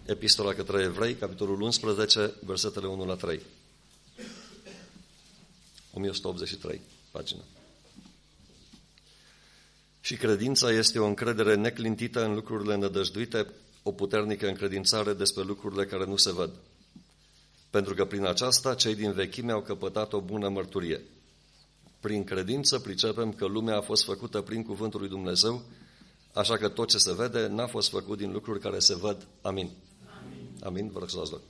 Epistola către Evrei, capitolul 11, versetele 1 la 3. 1183, pagină. Și credința este o încredere neclintită în lucrurile nădăjduite, o puternică încredințare despre lucrurile care nu se văd. Pentru că prin aceasta cei din vechime au căpătat o bună mărturie. Prin credință pricepem că lumea a fost făcută prin cuvântul lui Dumnezeu, așa că tot ce se vede n-a fost făcut din lucruri care se văd. Amin. Amin. Vă rog să luați loc.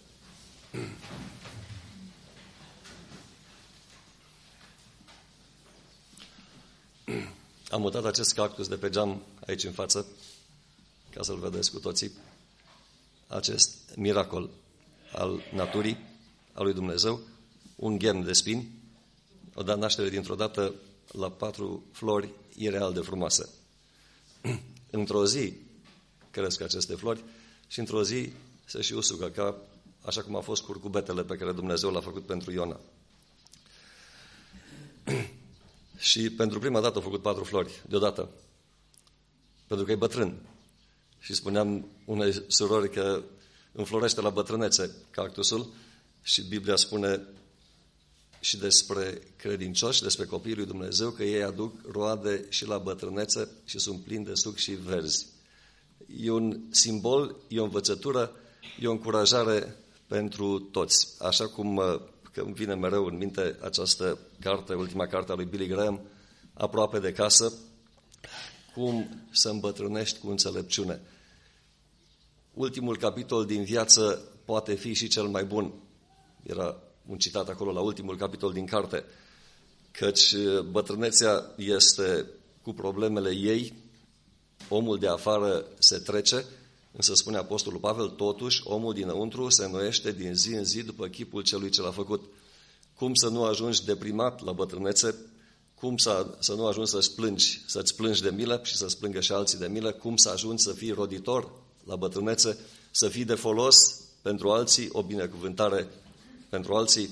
Am mutat acest cactus de pe geam aici în față, ca să-l vedeți cu toții. Acest miracol al naturii, al lui Dumnezeu, un ghem de spini, o dat naștere dintr-o dată la 4 flori ireal de frumoase. Într-o zi cresc aceste flori și într-o zi se și usucă, așa cum a fost curcubetele pe care Dumnezeu l-a făcut pentru Iona. Și pentru prima dată a făcut 4 flori, deodată, pentru că e bătrân. Și spuneam unei surori că înflorește la bătrânețe cactusul și Biblia spune și despre credincioși, despre copiii lui Dumnezeu, că ei aduc roade și la bătrânețe și sunt plini de suc și verzi. E un simbol, e o învățătură, e o încurajare pentru toți. Așa cum că îmi vine mereu în minte această carte, ultima carte a lui Billy Graham, Aproape de casă, cum să îmbătrânești cu înțelepciune. Ultimul capitol din viață poate fi și cel mai bun. Era un citat acolo la ultimul capitol din carte, căci bătrânețea este cu problemele ei, omul de afară se trece, însă spune Apostolul Pavel, totuși omul dinăuntru se înnoiește din zi în zi după chipul celui ce l-a făcut. Cum să nu ajungi deprimat la bătrânețe, cum să nu ajungi să-ți plângi de milă și să-ți plângă și alții de milă, cum să ajungi să fii roditor la bătrânețe, să fii de folos pentru alții, o binecuvântare pentru alții.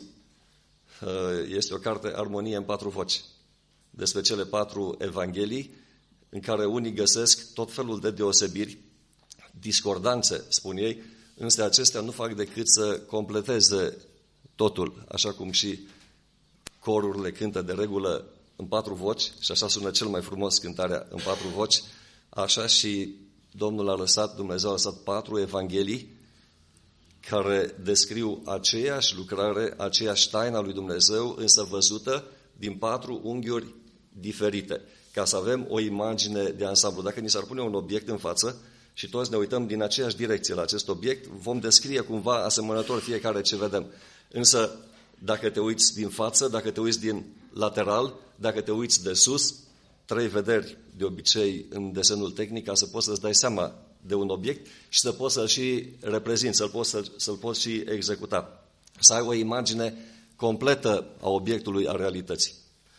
Este o carte, Armonie în 4 voci, despre cele 4 evanghelii, în care unii găsesc tot felul de deosebiri, discordanțe, spun ei, însă acestea nu fac decât să completeze totul, așa cum și corurile cântă de regulă în 4 voci, și așa sună cel mai frumos cântarea în 4 voci, așa și Dumnezeu a lăsat 4 evanghelii care descriu aceeași lucrare, aceeași taină a lui Dumnezeu, însă văzută din 4 unghiuri diferite, ca să avem o imagine de ansamblu. Dacă ni s-ar pune un obiect în față și toți ne uităm din aceeași direcție la acest obiect, vom descrie cumva asemănător fiecare ce vedem. Însă, dacă te uiți din față, dacă te uiți din lateral, dacă te uiți de sus, 3 vederi de obicei în desenul tehnic, ca să poți să-ți dai seama de un obiect și să poți să-l și reprezinți, să-l poți și executa. Să ai o imagine completă a obiectului, a realității.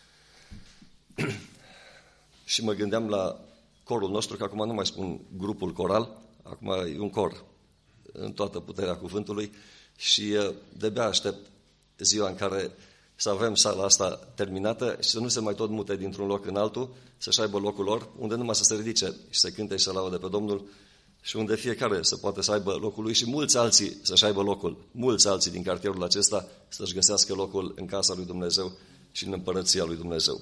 Și mă gândeam la corul nostru, că acum nu mai spun grupul coral, acum e un cor în toată puterea cuvântului și de-abia aștept ziua în care să avem sala asta terminată și să nu se mai tot mute dintr-un loc în altul, să-și aibă locul lor, unde numai să se ridice și să cânte și să laude pe Domnul și unde fiecare să poate să aibă locul lui și mulți alții să-și aibă locul, mulți alții din cartierul acesta să-și găsească locul în casa lui Dumnezeu și în împărăția lui Dumnezeu.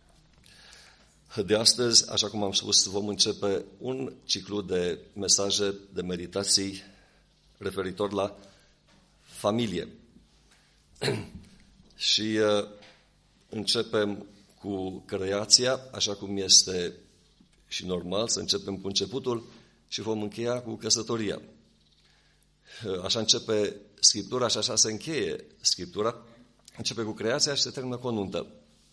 De astăzi, așa cum am spus, vom începe un ciclu de mesaje, de meditații referitor la familie. Și începem cu creația, așa cum este și normal, să începem cu începutul și vom încheia cu căsătoria. Așa începe Scriptura și așa se încheie Scriptura. Începe cu creația și se termină cu o nuntă.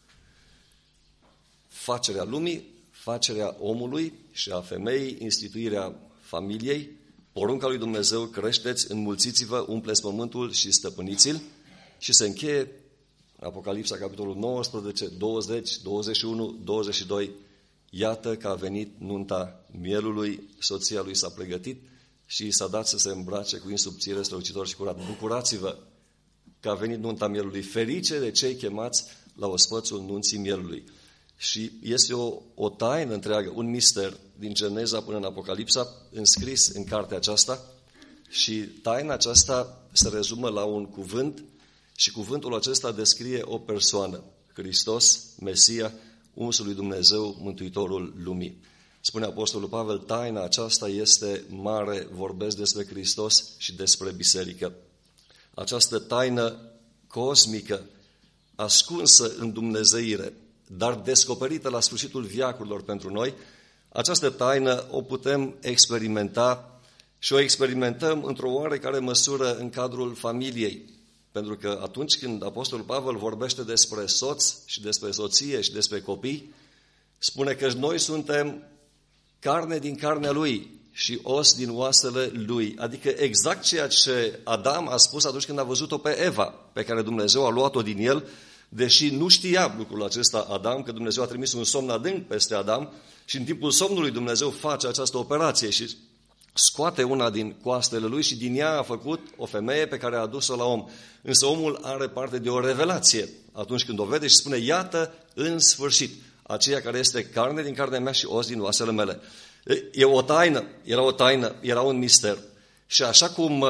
Facerea lumii, facerea omului și a femeii, instituirea familiei, porunca lui Dumnezeu, creșteți, înmulțiți-vă, umpleți pământul și stăpâniți-l, și se încheie Apocalipsa, capitolul 19, 20, 21, 22, iată că a venit nunta mielului, soția lui s-a pregătit și i s-a dat să se îmbrace cu insubțire, strălucitor și curat. Bucurați-vă că a venit nunta mielului, ferice de cei chemați la ospățul nunții mielului. Și este o taină întreagă, un mister din Geneza până în Apocalipsa, înscris în cartea aceasta, Și taina aceasta se rezumă la un cuvânt și cuvântul acesta descrie o persoană, Hristos, Mesia, Unsul lui Dumnezeu, Mântuitorul lumii. Spune Apostolul Pavel, taina aceasta este mare, vorbesc despre Hristos și despre biserică. Această taină cosmică, ascunsă în dumnezeire, dar descoperită la sfârșitul veacurilor pentru noi, această taină o putem experimenta și o experimentăm într-o oarecare măsură în cadrul familiei. Pentru că atunci când Apostolul Pavel vorbește despre soț și despre soție și despre copii, spune că noi suntem carne din carnea lui și os din oasele lui. Adică exact ceea ce Adam a spus atunci când a văzut-o pe Eva, pe care Dumnezeu a luat-o din el, deși nu știa lucrul acesta Adam, că Dumnezeu a trimis un somn adânc peste Adam și în timpul somnului Dumnezeu face această operație și scoate una din coastele lui și din ea a făcut o femeie pe care a adus-o la om. Însă omul are parte de o revelație atunci când o vede și spune, iată, în sfârșit, aceea care este carne din carnea mea și os din oasele mele. E o taină, era un mister. Și așa cum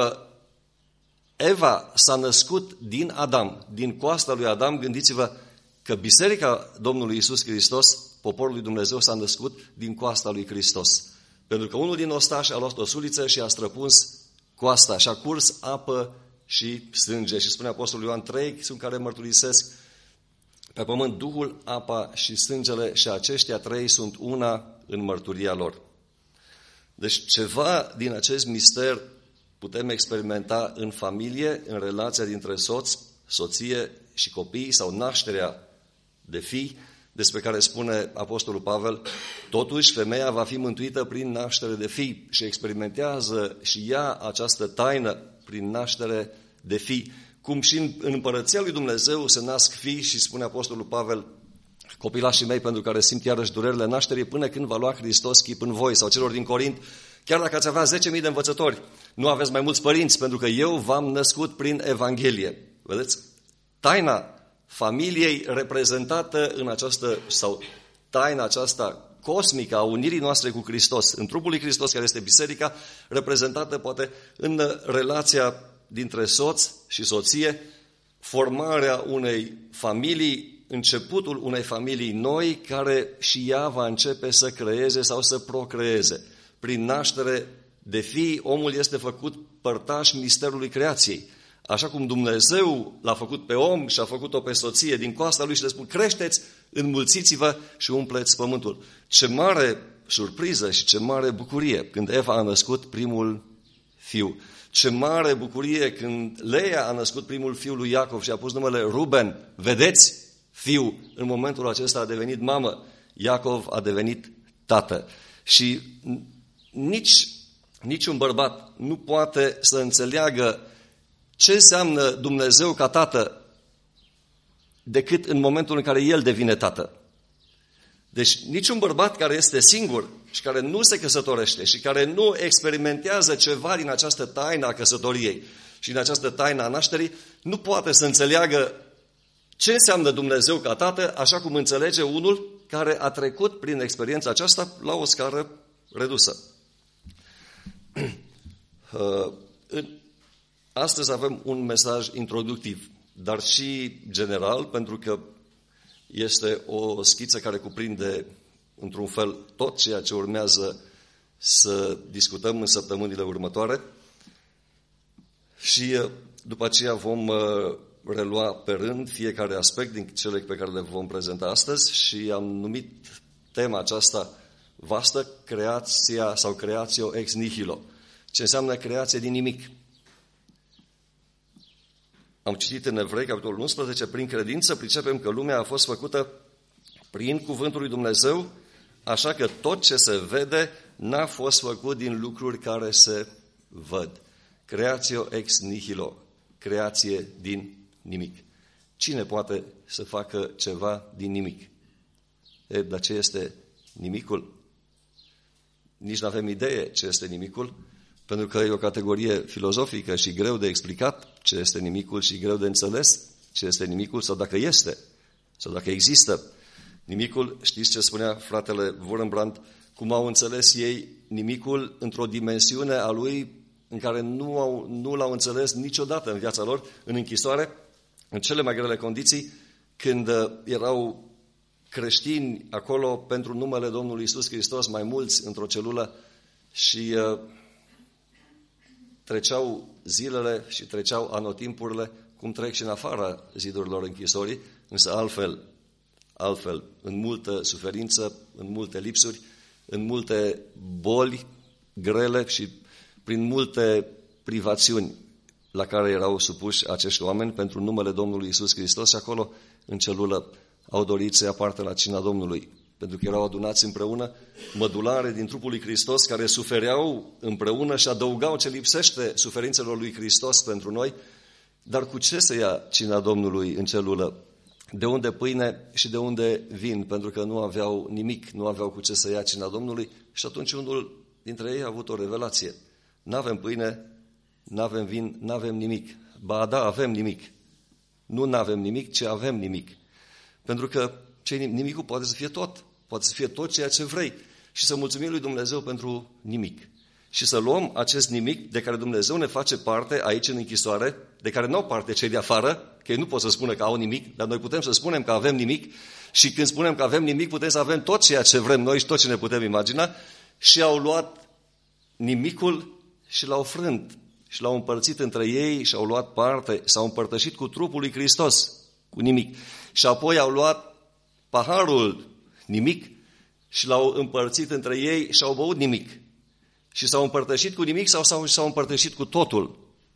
Eva s-a născut din Adam, din coasta lui Adam, gândiți-vă că Biserica Domnului Iisus Hristos, poporul lui Dumnezeu, s-a născut din coasta lui Hristos. Pentru că unul din ostași a luat o suliță și a străpuns coasta și a curs apă și sânge. Și spune Apostolul Ioan, 3 sunt care mărturisesc pe pământ Duhul, apa și sângele și aceștia 3 sunt una în mărturia lor. Deci ceva din acest mister putem experimenta în familie, în relația dintre soț, soție și copii sau nașterea de fii, despre care spune Apostolul Pavel, totuși femeia va fi mântuită prin naștere de fii și experimentează și ea această taină prin naștere de fii. Cum și în împărăția lui Dumnezeu se nasc fii și spune Apostolul Pavel, copilașii mei pentru care simt iarăși durerile nașterii până când va lua Hristos chip în voi, sau celor din Corint, chiar dacă ați avea 10.000 de învățători, nu aveți mai mulți părinți, pentru că eu v-am născut prin Evanghelie. Vedeți? Taina familiei reprezentată în această, sau taina aceasta cosmică a unirii noastre cu Hristos, în trupul lui Hristos care este biserica, reprezentată poate în relația dintre soț și soție, formarea unei familii, începutul unei familii noi, care și ea va începe să creeze sau să procreeze. Prin naștere de fii, omul este făcut părtaș misterului creației. Așa cum Dumnezeu l-a făcut pe om și a făcut-o pe soție din coasta lui și le spun, creșteți, înmulțiți-vă și umpleți pământul. Ce mare surpriză și ce mare bucurie când Eva a născut primul fiu. Ce mare bucurie când Leia a născut primul fiu lui Iacov și a pus numele Ruben. Vedeți, fiu, în momentul acesta a devenit mamă. Iacov a devenit tată. Și niciun bărbat nu poate să înțeleagă ce înseamnă Dumnezeu ca tată decât în momentul în care el devine tată. Deci niciun bărbat care este singur și care nu se căsătorește și care nu experimentează ceva din această taină a căsătoriei și din această taină a nașterii, nu poate să înțeleagă ce înseamnă Dumnezeu ca tată, așa cum înțelege unul care a trecut prin experiența aceasta la o scară redusă. Astăzi avem un mesaj introductiv, dar și general, pentru că este o schiță care cuprinde, într-un fel, tot ceea ce urmează să discutăm în săptămânile următoare și după aceea vom relua pe rând fiecare aspect din cele pe care le vom prezenta astăzi și am numit tema aceasta vastă, creația sau creatio ex nihilo. Ce înseamnă creație din nimic? Am citit în Evrei, capitolul 11, prin credință pricepem că lumea a fost făcută prin cuvântul lui Dumnezeu, așa că tot ce se vede n-a fost făcut din lucruri care se văd. Creatio ex nihilo, creație din nimic. Cine poate să facă ceva din nimic? Dar ce este nimicul? Nici nu avem idee ce este nimicul, pentru că e o categorie filozofică și greu de explicat ce este nimicul și greu de înțeles ce este nimicul sau dacă este, sau dacă există. Nimicul, știți ce spunea fratele Wurmbrand, cum au înțeles ei nimicul într-o dimensiune a lui în care nu l-au înțeles niciodată în viața lor, în închisoare, în cele mai grele condiții, când erau creștini acolo pentru numele Domnului Iisus Hristos, mai mulți într-o celulă, și treceau zilele și treceau anotimpurile, cum trec și în afara zidurilor închisorii, însă altfel, în multă suferință, în multe lipsuri, în multe boli grele și prin multe privațiuni la care erau supuși acești oameni pentru numele Domnului Iisus Hristos, și acolo, în celulă, au dorit să ia parte la cina Domnului, pentru că erau adunați împreună mădulare din trupul lui Hristos, care sufereau împreună și adăugau ce lipsește suferințelor lui Hristos pentru noi. Dar cu ce să ia cina Domnului în celulă? De unde pâine și de unde vin? Pentru că nu aveau nimic, nu aveau cu ce să ia cina Domnului. Și atunci unul dintre ei a avut o revelație. N-avem pâine, n-avem vin, n-avem nimic. Ba da, avem nimic. Nu n-avem nimic, ci avem nimic. Pentru că nimicul poate să fie tot. Poate să fie tot ceea ce vrei. Și să mulțumim lui Dumnezeu pentru nimic. Și să luăm acest nimic de care Dumnezeu ne face parte aici în închisoare, de care nu au parte cei de afară, că ei nu pot să spună că au nimic, dar noi putem să spunem că avem nimic. Și când spunem că avem nimic, putem să avem tot ceea ce vrem noi și tot ce ne putem imagina. Și au luat nimicul și l-au frânt și l-au împărțit între ei și au luat parte, s-au împărtășit cu trupul lui Hristos, cu nimic. Și apoi au luat paharul nimic și l-au împărțit între ei și au băut nimic. Și s-au împărtășit cu nimic sau s-au împărtășit cu totul.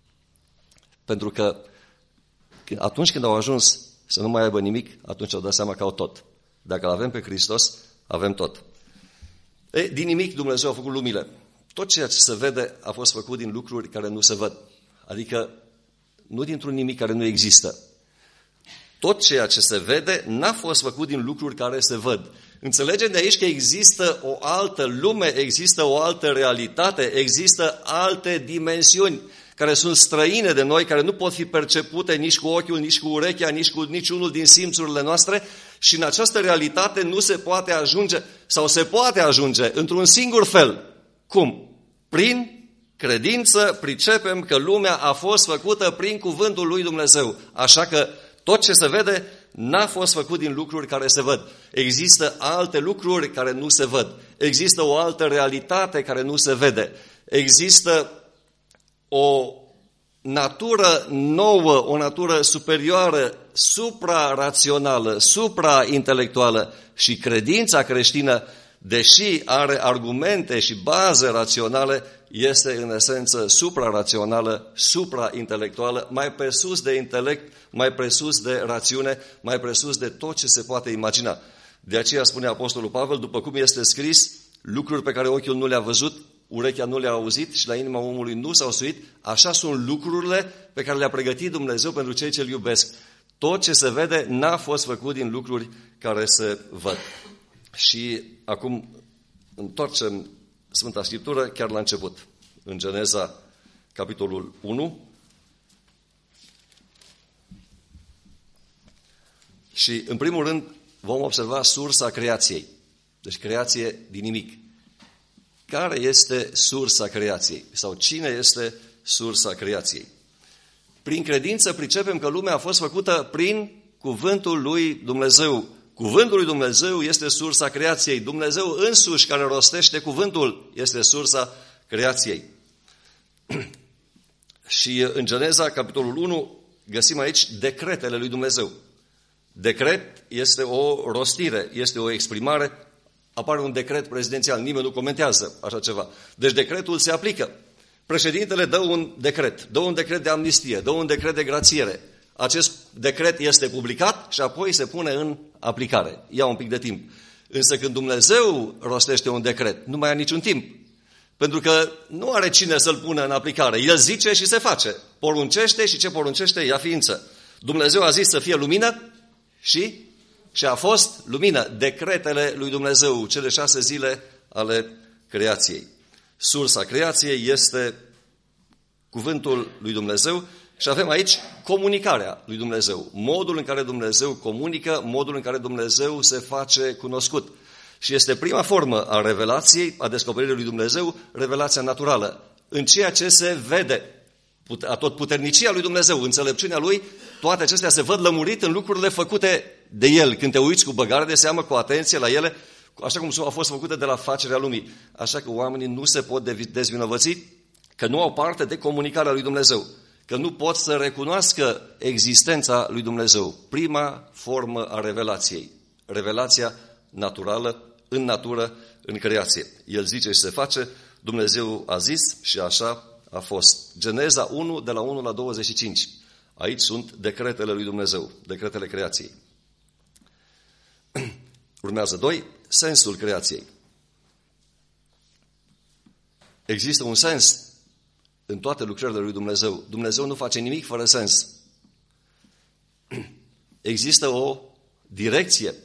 Pentru că atunci când au ajuns să nu mai aibă nimic, atunci au dat seama că au tot. Dacă l-avem pe Hristos, avem tot. Din nimic Dumnezeu a făcut lumile. Tot ceea ce se vede a fost făcut din lucruri care nu se văd. Adică nu dintr-un nimic care nu există. Tot ceea ce se vede n-a fost făcut din lucruri care se văd. Înțelegem de aici că există o altă lume, există o altă realitate, există alte dimensiuni care sunt străine de noi, care nu pot fi percepute nici cu ochiul, nici cu urechea, nici cu niciunul din simțurile noastre, și în această realitate nu se poate ajunge, sau se poate ajunge într-un singur fel. Cum? Prin credință pricepem că lumea a fost făcută prin cuvântul lui Dumnezeu. Așa că tot ce se vede n-a fost făcut din lucruri care se văd. Există alte lucruri care nu se văd. Există o altă realitate care nu se vede. Există o natură nouă, o natură superioară, supra-rațională, supra-intelectuală, și credința creștină, deși are argumente și baze raționale, este în esență supra-rațională, supra-intelectuală, mai presus de intelect, mai presus de rațiune, mai presus de tot ce se poate imagina. De aceea spune Apostolul Pavel, după cum este scris, lucruri pe care ochiul nu le-a văzut, urechea nu le-a auzit și la inima omului nu s-au suit, așa sunt lucrurile pe care le-a pregătit Dumnezeu pentru cei ce-L iubesc. Tot ce se vede n-a fost făcut din lucruri care se văd. Și acum întoarcem Sfânta Scriptură chiar la început, în Geneza, capitolul 1. Și, în primul rând, vom observa sursa creației. Deci creație din nimic. Care este sursa creației? Sau cine este sursa creației? Prin credință pricepem că lumea a fost făcută prin cuvântul lui Dumnezeu. Cuvântul lui Dumnezeu este sursa creației. Dumnezeu însuși, care rostește cuvântul, este sursa creației. Și în Geneza, capitolul 1, găsim aici decretele lui Dumnezeu. Decret este o rostire, este o exprimare. Apare un decret prezidențial, nimeni nu comentează așa ceva. Deci decretul se aplică. Președintele dă un decret de amnistie, dă un decret de grațiere. Acest decret este publicat și apoi se pune în aplicare. Ia un pic de timp. Însă când Dumnezeu rostește un decret, nu mai are niciun timp. Pentru că nu are cine să-l pună în aplicare. El zice și se face. Poruncește și ce poruncește ia ființă. Dumnezeu a zis să fie lumină și a fost lumină. Decretele lui Dumnezeu, cele 6 zile ale creației. Sursa creației este cuvântul lui Dumnezeu și avem aici comunicarea lui Dumnezeu. Modul în care Dumnezeu comunică, modul în care Dumnezeu se face cunoscut. Și este prima formă a revelației, a descoperirii lui Dumnezeu, revelația naturală. în ceea ce se vede. Atotputernicia lui Dumnezeu, înțelepciunea lui, toate acestea se văd lămurit în lucrurile făcute de El. Când te uiți cu băgare de seamă, cu atenție la ele, așa cum au fost făcute de la facerea lumii. Așa că oamenii nu se pot dezvinovăți că nu au parte de comunicarea lui Dumnezeu, că nu pot să recunoască existența lui Dumnezeu. Prima formă a revelației, revelația naturală, în natură, în creație. El zice și se face, Dumnezeu a zis și așa a fost. Geneza 1, de la 1 la 25. Aici sunt decretele lui Dumnezeu, decretele creației. Urmează 2, sensul creației. Există un sens în toate lucrările lui Dumnezeu. Dumnezeu nu face nimic fără sens. Există o direcție.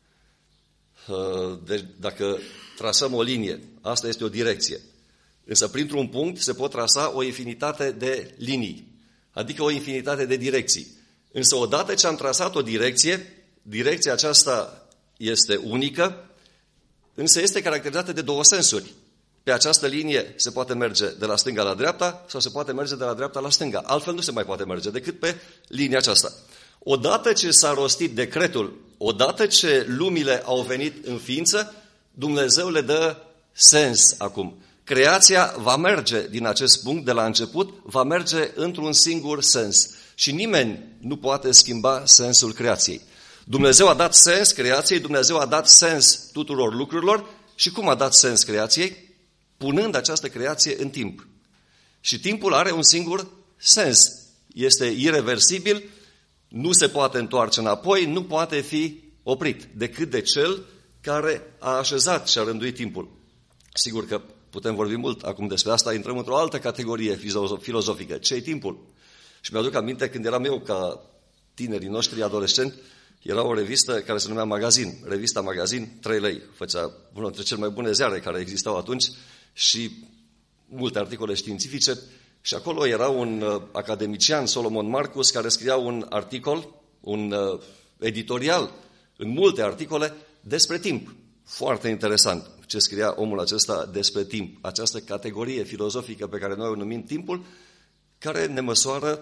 Deci, dacă trasăm o linie, asta este o direcție. Însă printr-un punct se pot trasa o infinitate de linii, adică o infinitate de direcții. Însă odată ce am trasat o direcție, direcția aceasta este unică, însă este caracterizată de două sensuri. Pe această linie se poate merge de la stânga la dreapta sau se poate merge de la dreapta la stânga. Altfel nu se mai poate merge decât pe linia aceasta. Odată ce s-a rostit decretul, odată ce lumile au venit în ființă, Dumnezeu le dă sens acum. Creația va merge din acest punct, de la început, va merge într-un singur sens. Și nimeni nu poate schimba sensul creației. Dumnezeu a dat sens creației, Dumnezeu a dat sens tuturor lucrurilor. Și cum a dat sens creației? Punând această creație în timp. Și timpul are un singur sens. Este ireversibil, nu se poate întoarce înapoi, nu poate fi oprit, decât de cel care a așezat și a rânduit timpul. Sigur că putem vorbi mult acum despre asta, intrăm într-o altă categorie filozofică. Ce-i timpul? Și mi-aduc aminte când eram eu ca tinerii noștri, adolescenți, era o revistă care se numea Magazin. Revista Magazin, 3 lei. Făcea unul dintre cele mai bune ziare care existau atunci și multe articole științifice. Și acolo era un academician, Solomon Marcus, care scria un articol, un editorial, în multe articole, despre timp. Foarte interesant ce scria omul acesta despre timp. Această categorie filozofică pe care noi o numim timpul, care ne măsoară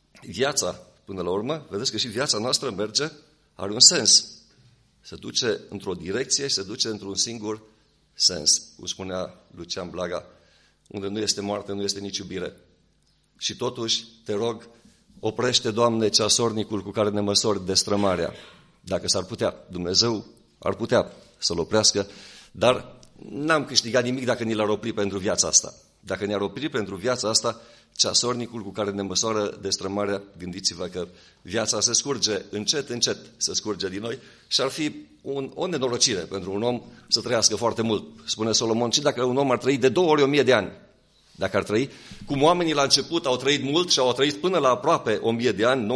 viața până la urmă. Vedeți că și viața noastră merge, are un sens. Se duce într-o direcție și se duce într-un singur sens. Cum spunea Lucian Blaga, unde nu este moarte, nu este nici iubire. Și totuși, te rog, oprește, Doamne, ceasornicul cu care ne măsori destrămarea. Dacă s-ar putea, Dumnezeu ar putea să-l oprească, dar n-am câștigat nimic dacă ni l-ar opri pentru viața asta. Dacă ne-ar opri pentru viața asta, ceasornicul cu care ne măsoară destrămarea, gândiți-vă că viața se scurge încet, încet, se scurge din noi și ar fi o nenorocire pentru un om să trăiască foarte mult. Spune Solomon, și dacă un om ar trăi de 2 ori 1000 de ani, dacă ar trăi, cum oamenii la început au trăit mult și au trăit până la aproape 1000 de ani,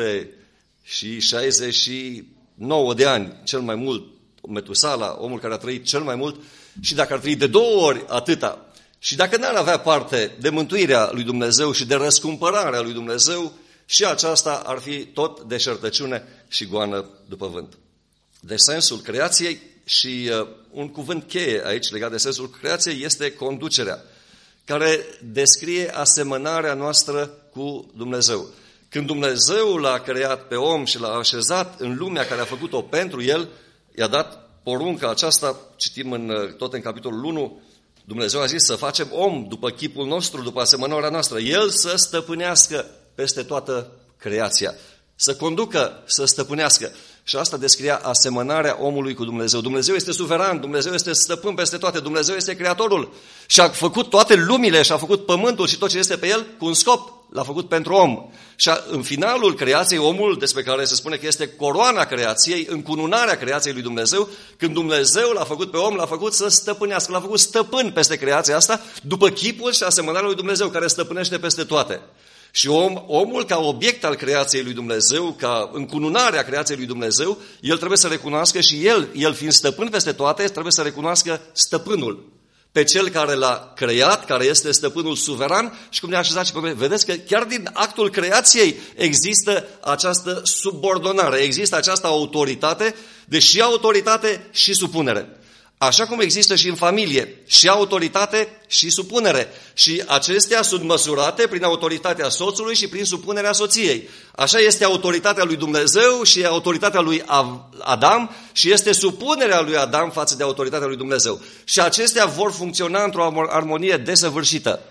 969 de ani, cel mai mult, Metusala, omul care a trăit cel mai mult, și dacă ar trăi de 2 ori atâta, și dacă n-ar avea parte de mântuirea lui Dumnezeu și de răscumpărarea lui Dumnezeu, și aceasta ar fi tot deșertăciune și goană după vânt. De sensul creației și un cuvânt cheie aici legat de sensul creației este conducerea, care descrie asemănarea noastră cu Dumnezeu. Când Dumnezeu l-a creat pe om și l-a așezat în lumea care a făcut-o pentru el, i-a dat porunca aceasta, citim tot în capitolul 1, Dumnezeu a zis să facem om după chipul nostru, după asemănarea noastră. El să stăpânească peste toată creația, să conducă, să stăpânească. Și asta descria asemănarea omului cu Dumnezeu. Dumnezeu este suveran, Dumnezeu este stăpân peste toate, Dumnezeu este creatorul și a făcut toate lumile și a făcut pământul și tot ce este pe el cu un scop. L-a făcut pentru om. Și în finalul creației, omul, despre care se spune că este coroana creației, încununarea creației lui Dumnezeu, când Dumnezeu l-a făcut pe om, l-a făcut să stăpânească, l-a făcut stăpân peste creația asta, după chipul și asemănarea lui Dumnezeu, care stăpânește peste toate. Și omul, ca obiect al creației lui Dumnezeu, ca încununarea creației lui Dumnezeu, el trebuie să recunoască și el fiind stăpân peste toate, trebuie să recunoască stăpânul. Pe cel care l-a creat, care este stăpânul suveran și cum ne-a așezat și pe mine. Vedeți că chiar din actul creației există această subordonare, există această autoritate, deși autoritate și supunere. Așa cum există și în familie, și autoritate și supunere. Și acestea sunt măsurate prin autoritatea soțului și prin supunerea soției. Așa este autoritatea lui Dumnezeu și autoritatea lui Adam și este supunerea lui Adam față de autoritatea lui Dumnezeu. Și acestea vor funcționa într-o armonie desăvârșită.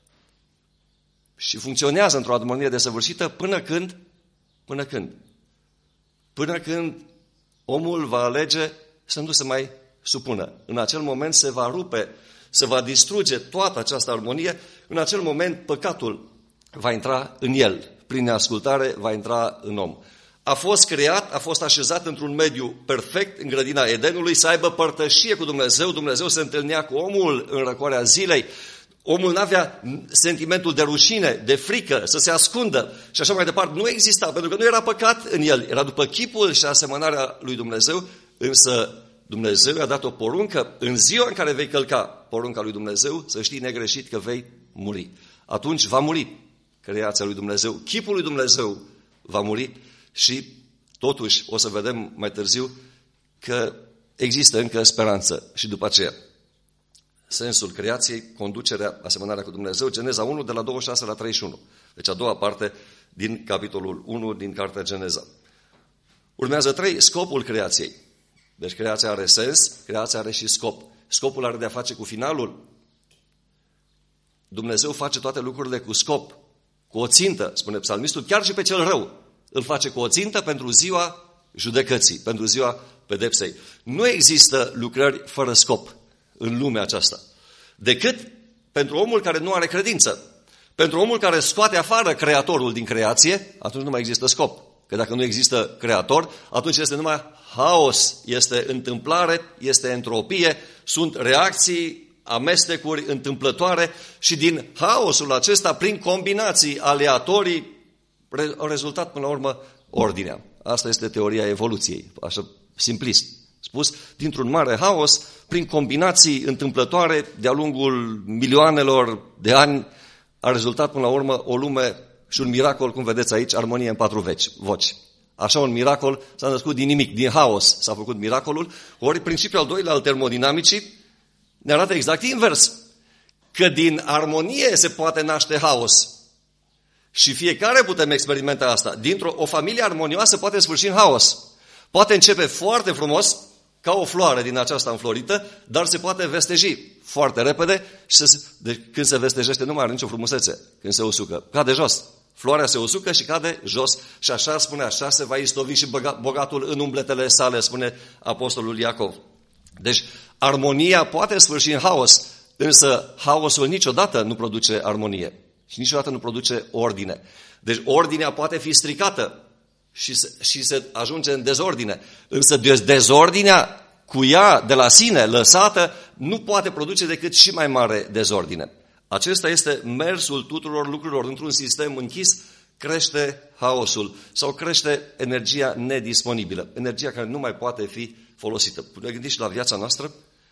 Și funcționează într-o armonie desăvârșită până când omul va alege să nu se mai supună. În acel moment se va rupe, se va distruge toată această armonie, în acel moment păcatul va intra în el, prin neascultare va intra în om. A fost creat, a fost așezat într-un mediu perfect, în grădina Edenului, să aibă părtășie cu Dumnezeu, Dumnezeu se întâlnea cu omul în răcoarea zilei, omul n-avea sentimentul de rușine, de frică, să se ascundă și așa mai departe. Nu exista, pentru că nu era păcat în el, era după chipul și asemănarea lui Dumnezeu, însă Dumnezeu i-a dat o poruncă, în ziua în care vei călca porunca lui Dumnezeu, să știi negreșit că vei muri. Atunci va muri creația lui Dumnezeu, chipul lui Dumnezeu va muri și totuși o să vedem mai târziu că există încă speranță și după aceea. Sensul creației, conducerea, asemănarea cu Dumnezeu, Geneza 1 de la 26 la 31. Deci a doua parte din capitolul 1 din cartea Geneza. Urmează 3, scopul creației. Deci creația are sens, creația are și scop. Scopul are de-a face cu finalul. Dumnezeu face toate lucrurile cu scop, cu o țintă, spune psalmistul, chiar și pe cel rău. Îl face cu o țintă pentru ziua judecății, pentru ziua pedepsei. Nu există lucrări fără scop în lumea aceasta, decât pentru omul care nu are credință. Pentru omul care scoate afară Creatorul din creație, atunci nu mai există scop. Că dacă nu există Creator, atunci este numai haos, este întâmplare, este entropie, sunt reacții, amestecuri întâmplătoare și din haosul acesta, prin combinații aleatorii, a rezultat până la urmă ordinea. Asta este teoria evoluției, așa simplist spus, dintr-un mare haos, prin combinații întâmplătoare, de-a lungul milioanelor de ani, a rezultat până la urmă o lume și un miracol, cum vedeți aici, armonie în 4 voci. Așa un miracol s-a născut din nimic, din haos s-a făcut miracolul, ori principiul al doilea al termodinamicii ne arată exact invers, că din armonie se poate naște haos. Și fiecare putem experimenta asta. O familie armonioasă poate sfârși în haos. Poate începe foarte frumos, ca o floare din aceasta înflorită, dar se poate vesteji foarte repede și când se vestejește nu mai are nicio frumusețe, când se usucă. Cade jos. Floarea se usucă și cade jos. Și așa spune, așa se va istovi și bogatul în umbletele sale, spune apostolul Iacov. Deci armonia poate sfârși în haos, însă haosul niciodată nu produce armonie și niciodată nu produce ordine. Deci ordinea poate fi stricată și se ajunge în dezordine. Însă dezordinea cu ea de la sine lăsată nu poate produce decât și mai mare dezordine. Acesta este mersul tuturor lucrurilor. Într-un sistem închis crește haosul sau crește energia nedisponibilă, energia care nu mai poate fi folosită. Ne gândim și la viața noastră,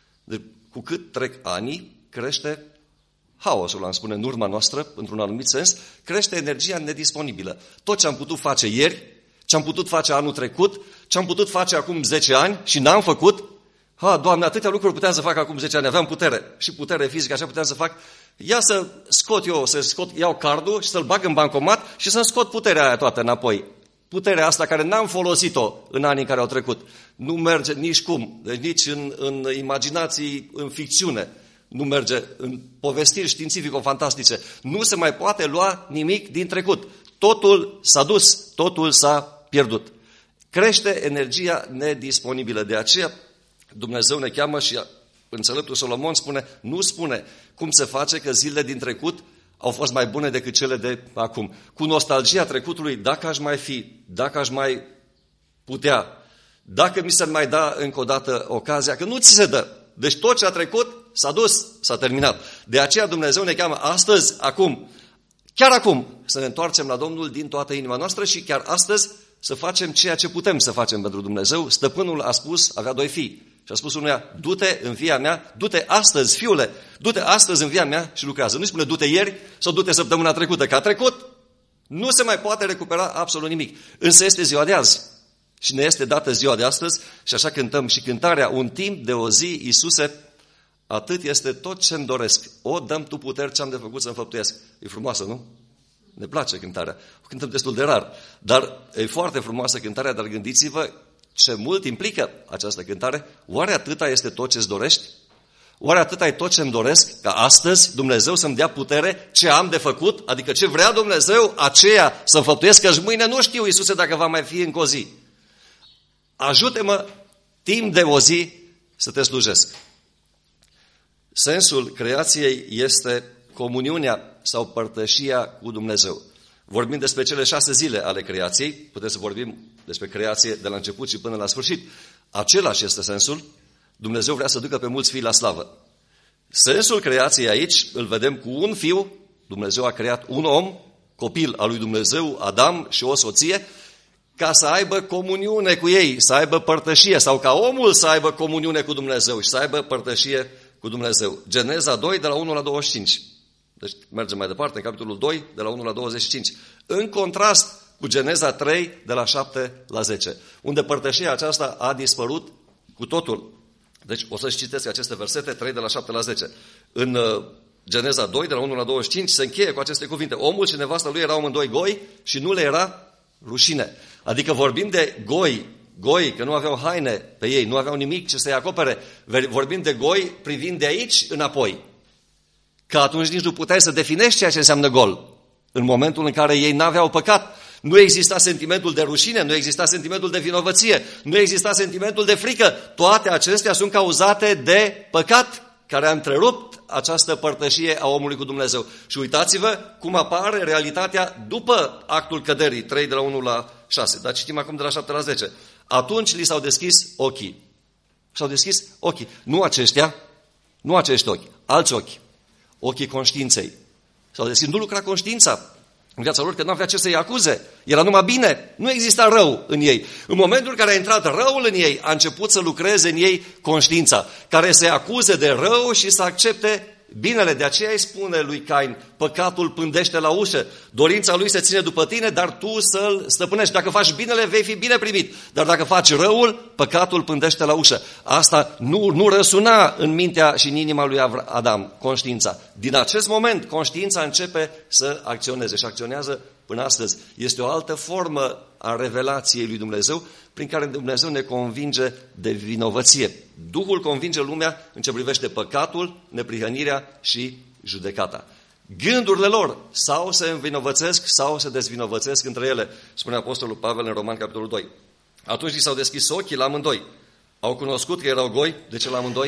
cu cât trec ani, crește haosul, am spune, în urma noastră, într-un anumit sens, crește energia nedisponibilă. Tot ce am putut face ieri, ce am putut face anul trecut, ce am putut face acum 10 ani și n-am făcut, Doamne, atâtea lucruri puteam să fac acum 10 ani, aveam putere și putere fizică, așa puteam să fac. Ia să iau cardul și să-l bag în bancomat și să-mi scot puterea aia toată înapoi. Puterea asta care n-am folosit-o în anii în care au trecut. Nu merge nici cum, deci nici în imaginații, în ficțiune. Nu merge în povestiri științifico-fantastice. Nu se mai poate lua nimic din trecut. Totul s-a dus, totul s-a pierdut. Crește energia nedisponibilă. De aceea Dumnezeu ne cheamă și înțeleptul Solomon nu spune cum se face că zilele din trecut au fost mai bune decât cele de acum. Cu nostalgia trecutului, dacă aș mai fi, dacă aș mai putea, dacă mi se mai da încă o dată ocazia, că nu ți se dă. Deci tot ce a trecut s-a dus, s-a terminat. De aceea Dumnezeu ne cheamă astăzi, acum, chiar acum, să ne întoarcem la Domnul din toată inima noastră și chiar astăzi să facem ceea ce putem să facem pentru Dumnezeu. Stăpânul a spus, avea 2 fii. Și a spus unuia, du-te în via mea, du-te astăzi, fiule, du-te astăzi în via mea și lucrează. Nu spune du-te ieri sau du-te săptămâna trecută, că a trecut. Nu se mai poate recupera absolut nimic. Însă este ziua de azi. Și ne este dată ziua de astăzi și așa cântăm și cântarea un timp de o zi, Iisuse, atât este tot ce-mi doresc. O, dăm Tu puteri ce am de făcut să-mi făptuiesc. E frumoasă, nu? Ne place cântarea. O cântăm destul de rar. Dar e foarte frumoasă cântarea, dar gândiți-vă ce mult implică această cântare. Oare atâta este tot ce-ți dorești? Oare atâta e tot ce-mi doresc? Ca astăzi Dumnezeu să-mi dea putere ce am de făcut? Adică ce vrea Dumnezeu, aceea să-mi făptuiesc, că-și mâine nu știu, Iisuse, dacă va mai fi încă o zi. Ajută-mă timp de o zi să te slujesc. Sensul creației este comuniunea sau părtășia cu Dumnezeu. Vorbim despre cele 6 zile ale creației, putem să vorbim despre creație de la început și până la sfârșit. Același este sensul. Dumnezeu vrea să ducă pe mulți fii la slavă. Sensul creației aici îl vedem cu un fiu. Dumnezeu a creat un om, copil al lui Dumnezeu, Adam, și o soție, ca să aibă comuniune cu ei, să aibă părtășie, sau ca omul să aibă comuniune cu Dumnezeu și să aibă părtășie cu Dumnezeu. Geneza 2, de la 1 la 25. Deci mergem mai departe, în capitolul 2, de la 1 la 25. În contrast cu Geneza 3, de la 7 la 10, unde părtășia aceasta a dispărut cu totul. Deci o să-și citesc aceste versete, 3 de la 7 la 10. În Geneza 2, de la 1 la 25, se încheie cu aceste cuvinte. Omul și nevasta lui erau amândoi goi și nu le era rușine. Adică vorbim de goi, că nu aveau haine pe ei, nu aveau nimic ce să-i acopere. Vorbim de goi privind de aici înapoi. Că atunci nici nu puteai să definești ceea ce înseamnă gol. În momentul în care ei n-aveau păcat, nu exista sentimentul de rușine, nu exista sentimentul de vinovăție, nu exista sentimentul de frică. Toate acestea sunt cauzate de păcat care a întrerupt această părtășie a omului cu Dumnezeu. Și uitați-vă cum apare realitatea după actul căderii, 3 de la 1 la 6. Dar citim acum de la 7 la 10. Atunci li s-au deschis ochii. S-au deschis ochii. Nu aceștia, nu acești ochi, alți ochi. Ochii conștiinței. S-au deschis, nu lucra conștiința în viața lor, că nu avea ce să-i acuze. Era numai bine, nu exista rău în ei. În momentul în care a intrat răul în ei, a început să lucreze în ei conștiința, care să-i acuze de rău și să accepte binele. De aceea îi spune lui Cain, păcatul pândește la ușă, dorința lui se ține după tine, dar tu să-l stăpânești. Dacă faci binele, vei fi bine primit, dar dacă faci răul, păcatul pândește la ușă. Asta nu răsuna în mintea și în inima lui Adam, conștiința. Din acest moment, conștiința începe să acționeze și acționează până astăzi. Este o altă formă a revelației lui Dumnezeu, prin care Dumnezeu ne convinge de vinovăție. Duhul convinge lumea în ce privește păcatul, neprihănirea și judecata. Gândurile lor sau se învinovățesc sau se dezvinovățesc între ele, spune Apostolul Pavel în Roman, capitolul 2. Atunci li s-au deschis ochii la amândoi. Au cunoscut că erau goi. De ce la amândoi?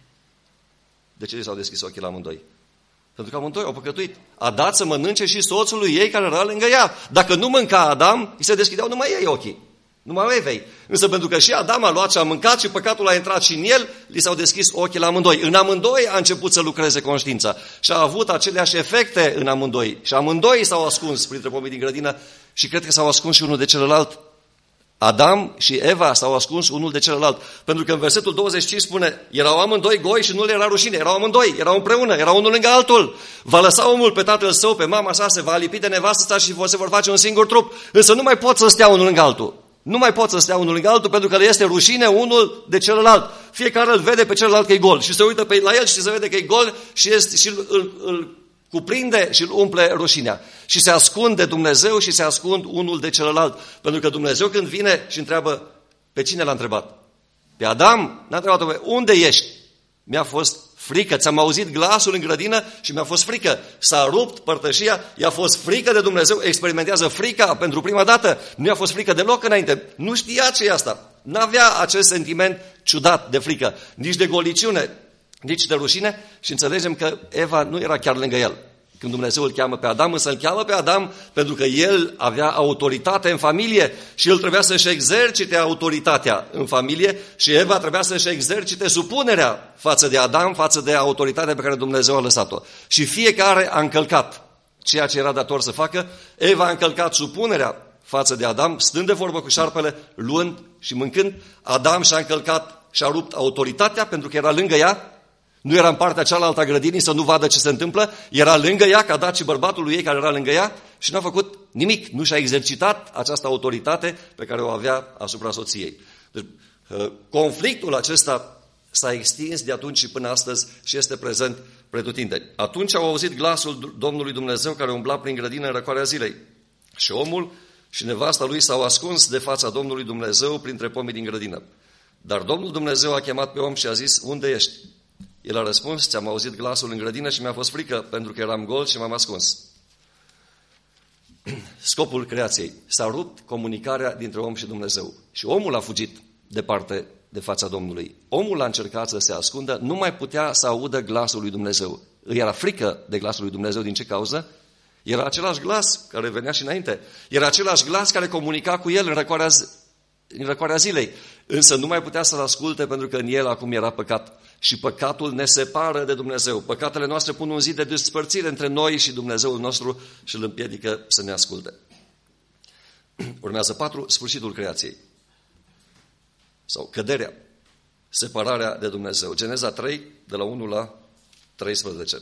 De ce li s-au deschis ochii la amândoi? Pentru că amândoi au păcătuit. A dat să mănânce și soțul lui ei care era lângă ea. Dacă nu mânca Adam, îi se deschideau numai ei ochii. Numai Evei. Însă pentru că și Adam a luat și a mâncat și păcatul a intrat și în el, li s-au deschis ochii la amândoi. În amândoi a început să lucreze conștiința și a avut aceleași efecte în amândoi. Și amândoi s-au ascuns printre pomii din grădină și cred că s-au ascuns și unul de celălalt. Adam și Eva s-au ascuns unul de celălalt. Pentru că în versetul 25 spune, erau amândoi goi și nu le era rușine. Erau amândoi, erau împreună, erau unul lângă altul. Va lăsa omul pe tatăl său, pe mama sa, se va lipi de nevastă sa și se vor face un singur trup. Însă nu mai pot să stea unul lângă altul. Nu mai pot să stea unul lângă altul pentru că le este rușine unul de celălalt. Fiecare îl vede pe celălalt că e gol și se uită la el și se vede că e gol și îl cuprinde și îl umple rușinea. Și se ascunde Dumnezeu și se ascund unul de celălalt. Pentru că Dumnezeu când vine și întreabă, pe cine l-a întrebat? Pe Adam? N-a întrebat, unde ești? Mi-a fost frică, ți-am auzit glasul în grădină și mi-a fost frică. S-a rupt părtășia, i-a fost frică de Dumnezeu, experimentează frica pentru prima dată. Nu i-a fost frică deloc înainte. Nu știa ce e asta. N-avea acest sentiment ciudat de frică, nici de goliciune, nici de rușine și înțelegem că Eva nu era chiar lângă el. Când Dumnezeu îl cheamă pe Adam, însă îl cheamă pe Adam pentru că el avea autoritate în familie și el trebuia să-și exercite autoritatea în familie și Eva trebuia să-și exercite supunerea față de Adam, față de autoritatea pe care Dumnezeu a lăsat-o. Și fiecare a încălcat ceea ce era dator să facă. Eva a încălcat supunerea față de Adam, stând de vorbă cu șarpele, luând și mâncând. Adam și-a încălcat și-a rupt autoritatea pentru că era lângă ea Nu era în partea cealaltă a grădinii să nu vadă ce se întâmplă, era lângă ea, că a dat și bărbatul lui ei care era lângă ea și n-a făcut nimic. Nu și-a exercitat această autoritate pe care o avea asupra soției. Deci, conflictul acesta s-a extins de atunci și până astăzi și este prezent pretutindeni. Atunci au auzit glasul Domnului Dumnezeu care umbla prin grădină în răcoarea zilei. Și omul și nevasta lui s-au ascuns de fața Domnului Dumnezeu printre pomii din grădină. Dar Domnul Dumnezeu a chemat pe om și a zis, unde ești? El a răspuns, ți-am auzit glasul în grădină și mi-a fost frică pentru că eram gol și m-am ascuns. Scopul creației. S-a rupt comunicarea dintre om și Dumnezeu. Și omul a fugit departe de fața Domnului. Omul a încercat să se ascundă, nu mai putea să audă glasul lui Dumnezeu. Îi era frică de glasul lui Dumnezeu. Din ce cauză? Era același glas care venea și înainte. Era același glas care comunica cu el în răcoarea zilei. Însă nu mai putea să-l asculte pentru că în el acum era păcat. Și păcatul ne separă de Dumnezeu. Păcatele noastre pun un zid de despărțire între noi și Dumnezeul nostru și îl împiedică să ne asculte. Urmează 4. Sfârșitul creației. Sau căderea. Separarea de Dumnezeu. Geneza 3, de la 1 la 13.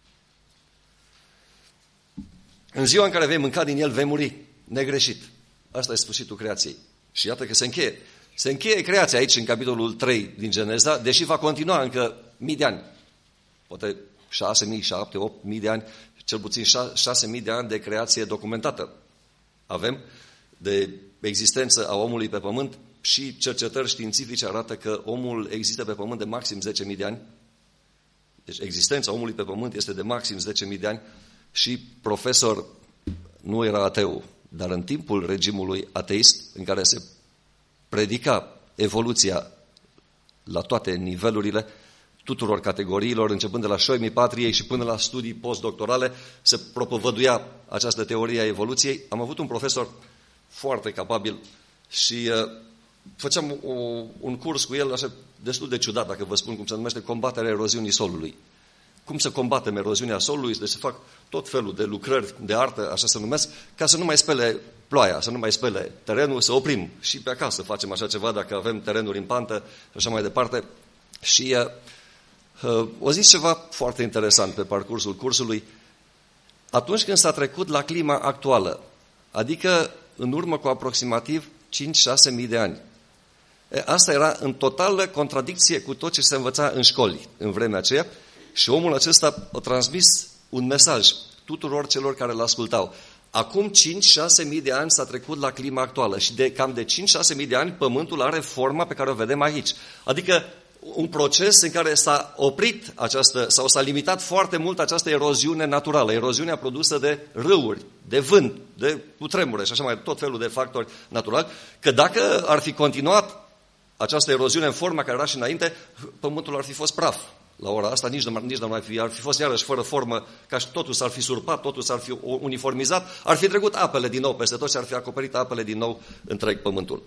În ziua în care vei mânca din el, vei muri. Negreșit. Asta e sfârșitul creației. Și iată că se încheie. Se încheie creația aici în capitolul 3 din Geneza, deși va continua încă mii de ani. Poate 6.000, 7.000, 8.000 de ani, cel puțin 6.000 de ani de creație documentată. Avem de existență a omului pe pământ și cercetări științifice arată că omul există pe pământ de maxim 10.000 de ani. Deci existența omului pe pământ este de maxim 10.000 de ani și profesor nu era ateu, dar în timpul regimului ateist, în care se predica evoluția la toate nivelurile, tuturor categoriilor, începând de la șoimii patriei și până la studii postdoctorale, se propovăduia această teorie a evoluției. Am avut un profesor foarte capabil și făceam un curs cu el așa destul de ciudat, dacă vă spun cum se numește, combaterea eroziunii solului. Cum să combatem eroziunea solului, deci se fac tot felul de lucrări de artă, așa se numesc, ca să nu mai spele ploaia, să nu mai spele terenul, să oprim. Și pe acasă facem așa ceva dacă avem terenuri în pantă și așa mai departe. Și o zis ceva foarte interesant pe parcursul cursului. Atunci când s-a trecut la clima actuală, adică în urmă cu aproximativ 5-6 mii de ani, asta era în totală contradicție cu tot ce se învăța în școli în vremea aceea. Și omul acesta a transmis un mesaj tuturor celor care îl ascultau. Acum 5-6 mii de ani s-a trecut la clima actuală și cam de 5-6 mii de ani Pământul are forma pe care o vedem aici. Adică un proces în care s-a oprit sau s-a limitat foarte mult această eroziune naturală, eroziunea produsă de râuri, de vânt, de cutremure și așa mai tot felul de factori naturali, că dacă ar fi continuat această eroziune în forma care era și înainte, Pământul ar fi fost praf. La ora asta nici nu mai ar fi fost iarăși fără formă, ca și totul s-ar fi surpat, totul s-ar fi uniformizat, ar fi trecut apele din nou peste tot și ar fi acoperit apele din nou întreg Pământul.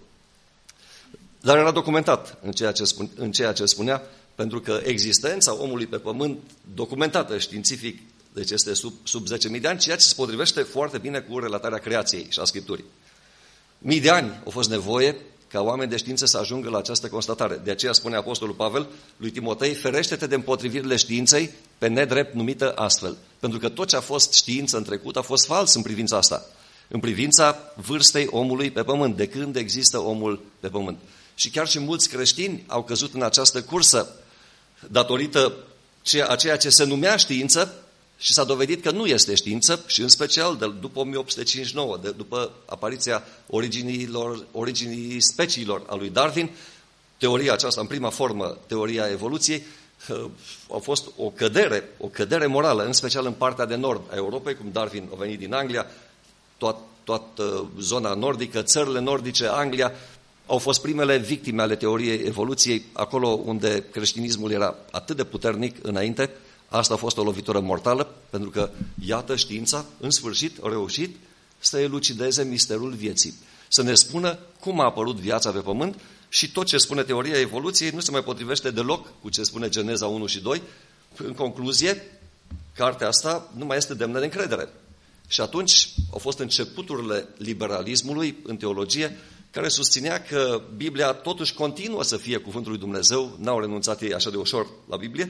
Dar era documentat în ceea ce spunea, pentru că existența omului pe Pământ, documentată științific, deci este sub 10.000 de ani, ceea ce se potrivește foarte bine cu relatarea creației și a Scripturii. Mii de ani au fost nevoie ca oameni de știință să ajungă la această constatare. De aceea spune Apostolul Pavel lui Timotei, ferește-te de împotrivirile științei pe nedrept numită astfel. Pentru că tot ce a fost știință în trecut a fost fals în privința asta. În privința vârstei omului pe pământ, de când există omul pe pământ. Și chiar și mulți creștini au căzut în această cursă datorită a ceea ce se numea știință și s-a dovedit că nu este știință și în special după 1859, după apariția originii speciilor a lui Darwin, teoria aceasta în prima formă, teoria evoluției, a fost o cădere morală, în special în partea de nord a Europei, cum Darwin a venit din Anglia, toată zona nordică, țările nordice, Anglia, au fost primele victime ale teoriei evoluției, acolo unde creștinismul era atât de puternic înainte. Asta a fost o lovitură mortală, pentru că, iată, știința, în sfârșit, a reușit să elucideze misterul vieții. Să ne spună cum a apărut viața pe pământ și tot ce spune teoria evoluției nu se mai potrivește deloc cu ce spune Geneza 1 și 2. În concluzie, cartea asta nu mai este demnă de încredere. Și atunci au fost începuturile liberalismului în teologie, care susținea că Biblia totuși continuă să fie cuvântul lui Dumnezeu, n-au renunțat ei așa de ușor la Biblie,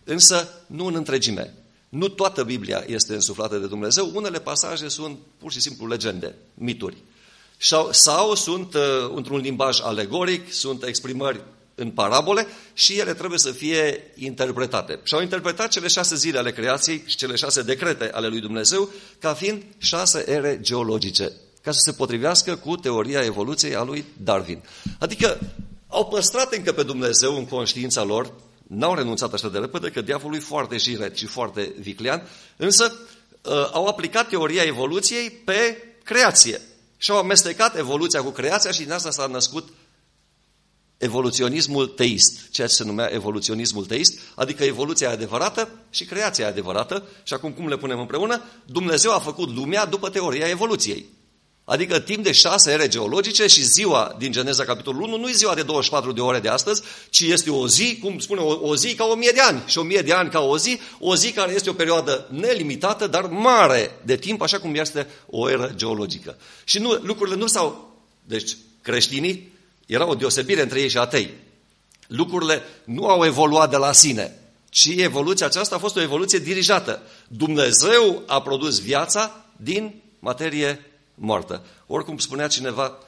însă nu în întregime. Nu toată Biblia este însuflată de Dumnezeu, unele pasaje sunt pur și simplu legende, mituri. Sau sunt într-un limbaj alegoric, sunt exprimări în parabole și ele trebuie să fie interpretate. Și au interpretat cele 6 zile ale creației și cele 6 decrete ale lui Dumnezeu ca fiind 6 ere geologice, ca să se potrivească cu teoria evoluției a lui Darwin. Adică au păstrat încă pe Dumnezeu în conștiința lor, n-au renunțat așa de repede, că diavolul e foarte jiret și foarte viclean, însă au aplicat teoria evoluției pe creație și au amestecat evoluția cu creația și din asta s-a născut evoluționismul teist, ceea ce se numea evoluționismul teist, adică evoluția adevărată și creația adevărată. Și acum cum le punem împreună? Dumnezeu a făcut lumea după teoria evoluției. Adică timp de 6 ere geologice și ziua din Geneza capitolul 1 nu e ziua de 24 de ore de astăzi, ci este o zi, cum spune, o zi ca 1000 de ani și 1000 de ani ca o zi care este o perioadă nelimitată, dar mare de timp, așa cum este o eră geologică. Și lucrurile nu s-au... Deci creștinii, era o deosebire între ei și atei. Lucrurile nu au evoluat de la sine, ci evoluția aceasta a fost o evoluție dirijată. Dumnezeu a produs viața din materie moartă. Oricum spunea cineva,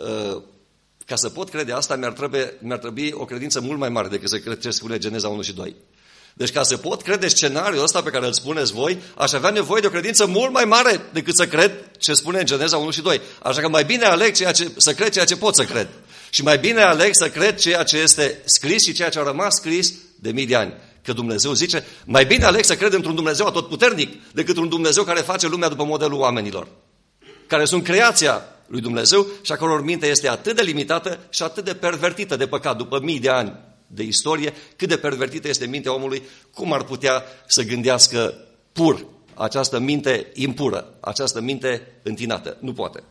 ca să pot crede asta, mi-ar trebui o credință mult mai mare decât să cred ce spune Geneza 1 și 2. Deci ca să pot crede scenariul ăsta pe care îl spuneți voi, aș avea nevoie de o credință mult mai mare decât să cred ce spune în Geneza 1 și 2. Așa că mai bine aleg să cred ceea ce pot să cred. Și mai bine aleg să cred ceea ce este scris și ceea ce a rămas scris de mii de ani. Că Dumnezeu zice, mai bine aleg să cred într-un Dumnezeu atotputernic decât un Dumnezeu care face lumea după modelul oamenilor, care sunt creația lui Dumnezeu și a căror minte este atât de limitată și atât de pervertită de păcat după mii de ani de istorie, cât de pervertită este mintea omului, cum ar putea să gândească pur această minte impură, această minte întinată? Nu poate.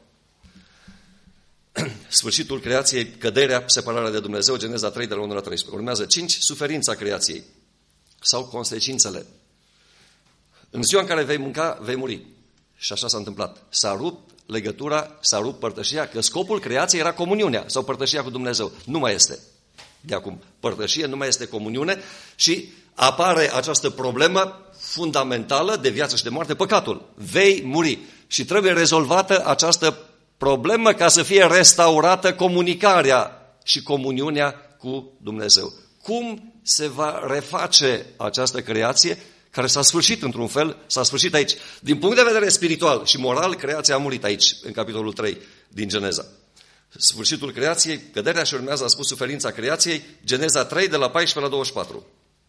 Sfârșitul creației, căderea, separarea de Dumnezeu, Geneza 3 de la 1 la 13. Urmează 5, suferința creației sau consecințele. În ziua în care vei mânca, vei muri. Și așa s-a întâmplat. S-a rupt legătura, s-a rupt părtășia, că scopul creației era comuniunea sau părtășia cu Dumnezeu. Nu mai este. De acum, părtășie nu mai este comuniune și apare această problemă fundamentală de viață și de moarte, păcatul. Vei muri. Și trebuie rezolvată această problemă ca să fie restaurată comunicarea și comuniunea cu Dumnezeu. Cum se va reface această creație care s-a sfârșit într-un fel, s-a sfârșit aici. Din punct de vedere spiritual și moral, creația a murit aici, în capitolul 3 din Geneza. Sfârșitul creației, căderea și urmează, a spus, suferința creației, Geneza 3 de la 14 la 24.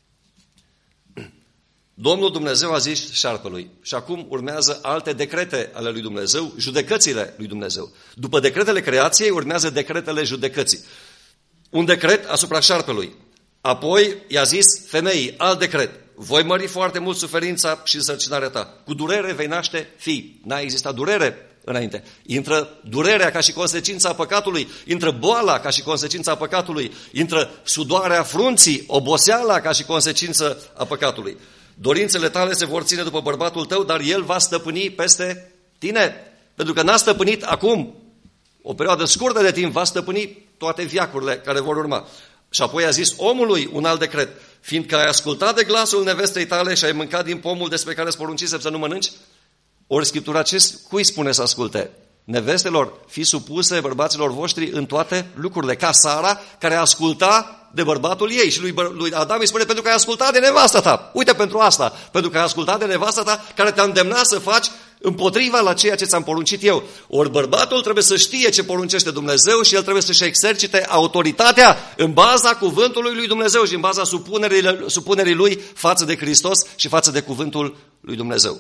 Domnul Dumnezeu a zis șarpelui și acum urmează alte decrete ale lui Dumnezeu, judecățile lui Dumnezeu. După decretele creației urmează decretele judecății. Un decret asupra șarpelui. Apoi i-a zis femeii, alt decret. Voi mări foarte mult suferința și însărcinarea ta. Cu durere vei naște fii. N-a existat durere înainte. Intră durerea ca și consecința păcatului, intră boala ca și consecința păcatului, intră sudoarea frunții, oboseala ca și consecință a păcatului. Dorințele tale se vor ține după bărbatul tău, dar el va stăpâni peste tine. Pentru că n-a stăpânit acum, o perioadă scurtă de timp, va stăpâni toate veacurile care vor urma. Și apoi a zis omului un alt decret, fiindcă ai ascultat de glasul nevestei tale și ai mâncat din pomul despre care îți poruncisem să nu mănânci, ori Scriptura cui spune să asculte? Nevestelor, fi supuse bărbaților voștri în toate lucrurile, ca Sara, care asculta de bărbatul ei. Și lui Adam îi spune, pentru că ai ascultat de nevasta ta. Uite pentru asta, pentru că ai ascultat de nevasta ta, care te-a îndemnat să faci împotriva la ceea ce ți-am poruncit eu. Ori bărbatul trebuie să știe ce poruncește Dumnezeu și el trebuie să-și exercite autoritatea în baza cuvântului lui Dumnezeu și în baza supunerii lui față de Hristos și față de cuvântul lui Dumnezeu.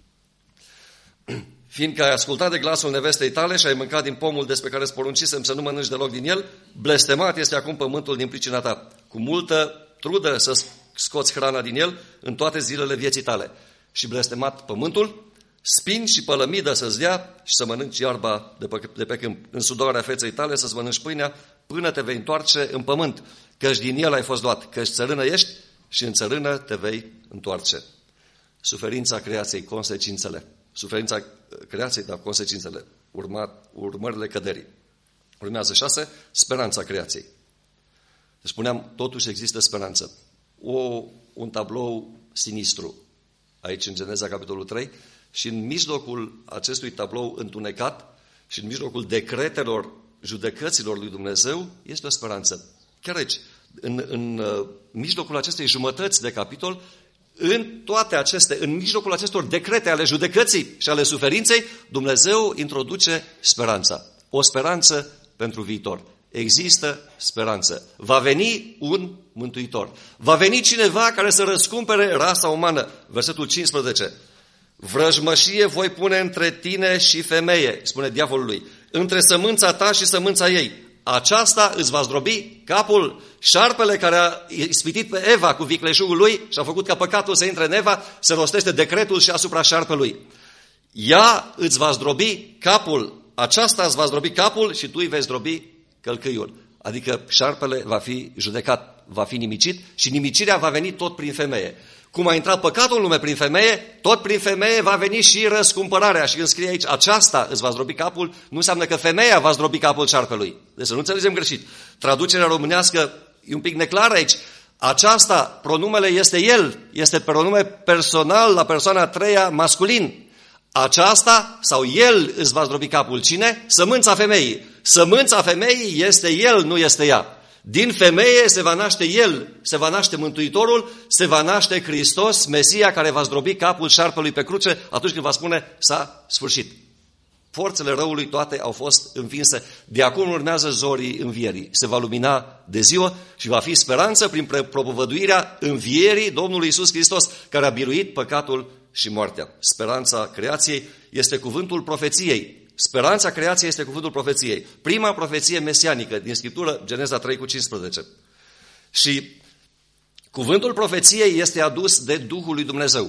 Fiindcă ai ascultat de glasul nevestei tale și ai mâncat din pomul despre care îți poruncisem să nu mănânci deloc din el, blestemat este acum pământul din pricina ta. Cu multă trudă să scoți hrana din el în toate zilele vieții tale. Și blestemat pământul, spini și pălămidă să-ți dea și să mănânci iarba de pe câmp. În sudoarea feței tale să-ți mănânci pâinea până te vei întoarce în pământ, căci din el ai fost luat, căci țărână ești și în țărână te vei întoarce. Suferința creației, consecințele. Suferința creației, dar consecințele, urmările căderii. Urmează 6, speranța creației. Deci spuneam, totuși există speranță. O un tablou sinistru, aici în Geneza, capitolul 3, și în mijlocul acestui tablou întunecat și în mijlocul decretelor, judecăților lui Dumnezeu, este o speranță. Chiar aici, în mijlocul acestei jumătăți de capitol, în mijlocul acestor decrete ale judecății și ale suferinței, Dumnezeu introduce speranța. O speranță pentru viitor. Există speranță. Va veni un mântuitor. Va veni cineva care să răscumpere rasa umană. Versetul 15. Vrăjmășie voi pune între tine și femeie, spune diavolului, între sămânța ta și sămânța ei. Aceasta îți va zdrobi capul. Șarpele care a ispitit pe Eva cu vicleșugul lui și a făcut ca păcatul să intre în Eva, se rostește decretul și asupra șarpelui. Ea îți va zdrobi capul. Aceasta îți va zdrobi capul și tu îi vei zdrobi călcâiul. Adică șarpele va fi judecat, va fi nimicit și nimicirea va veni tot prin femeie. Cum a intrat păcatul în lume prin femeie, tot prin femeie va veni și răscumpărarea. Și când scrie aici, aceasta îți va zdrobi capul, nu înseamnă că femeia va zdrobi capul șarpelui. Deci să nu înțelegem greșit. Traducerea românească e un pic neclară aici. Aceasta, pronumele este el, este pronume personal la persoana a treia masculin. Aceasta sau el îți va zdrobi capul. Cine? Sămânța femeii. Sămânța femeii este el, nu este ea. Din femeie se va naște el, se va naște Mântuitorul, se va naște Hristos, Mesia, care va zdrobi capul șarpelui pe cruce atunci când va spune s-a sfârșit. Forțele răului toate au fost învinse. De acum urmează zorii învierii. Se va lumina de ziua și va fi speranță prin propovăduirea învierii Domnului Iisus Hristos, care a biruit păcatul și moartea. Speranța creației este cuvântul profeției. Speranța creației este cuvântul profeției. Prima profeție mesianică din Scriptură, Geneza 3:15. Și cuvântul profeției este adus de Duhul lui Dumnezeu.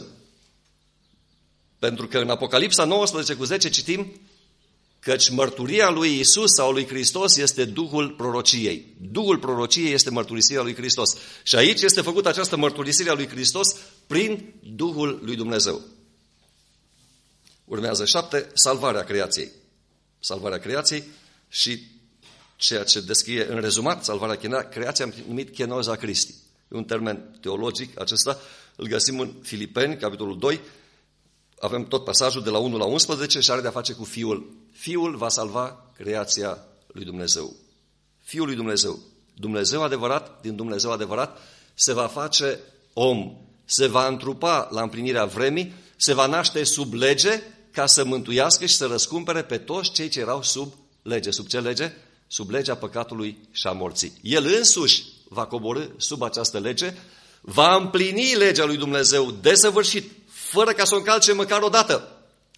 Pentru că în Apocalipsa 19:10 citim căci mărturia lui Iisus sau lui Hristos este Duhul prorociei. Duhul prorociei este mărturisirea lui Hristos. Și aici este făcută această mărturisire a lui Hristos prin Duhul lui Dumnezeu. Urmează 7, salvarea creației. Salvarea creației și ceea ce descrie în rezumat, salvarea creației, am numit kenoza Christi. E un termen teologic acesta, îl găsim în Filipeni, capitolul 2, avem tot pasajul de la 1 la 11 și are de-a face cu Fiul. Fiul va salva creația lui Dumnezeu. Fiul lui Dumnezeu. Dumnezeu adevărat, din Dumnezeu adevărat, se va face om, se va întrupa la împlinirea vremii, se va naște sub lege ca să mântuiască și să răscumpere pe toți cei ce erau sub lege. Sub ce lege? Sub legea păcatului și a morții. El însuși va coborî sub această lege, va împlini legea lui Dumnezeu desăvârșit, fără ca să o încalce măcar o dată.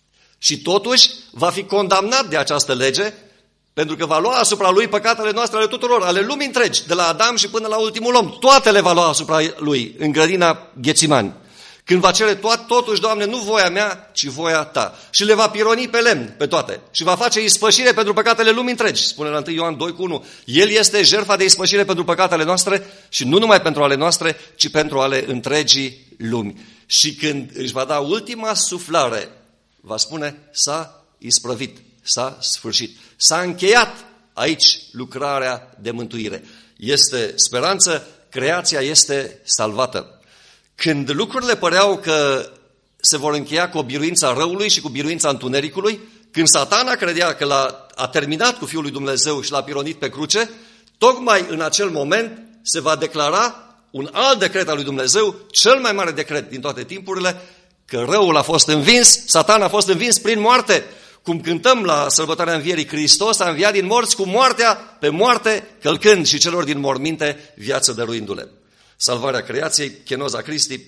Și totuși va fi condamnat de această lege, pentru că va lua asupra lui păcatele noastre ale tuturor, ale lumii întregi, de la Adam și până la ultimul om. Toate le va lua asupra lui, în grădina Ghețimani. Când va cere totuși, Doamne, nu voia mea, ci voia ta. Și le va pironi pe lemn, pe toate. Și va face ispășire pentru păcatele lumii întregi. Spune la 1 Ioan 2:1. El este jertfa de ispășire pentru păcatele noastre și nu numai pentru ale noastre, ci pentru ale întregii lumi. Și când își va da ultima suflare, va spune, s-a isprăvit, s-a sfârșit. S-a încheiat aici lucrarea de mântuire. Este speranță, creația este salvată. Când lucrurile păreau că se vor încheia cu o biruință a răului și cu biruința întunericului, când Satana credea că a terminat cu Fiul lui Dumnezeu și l-a pironit pe cruce, tocmai în acel moment se va declara un alt decret al lui Dumnezeu, cel mai mare decret din toate timpurile, că răul a fost învins, Satana a fost învins prin moarte. Cum cântăm la sărbătoarea învierii, Hristos a înviat din morți cu moartea pe moarte, călcând și celor din morminte viață dăruindu-le. Salvarea creației, kenoza Christi,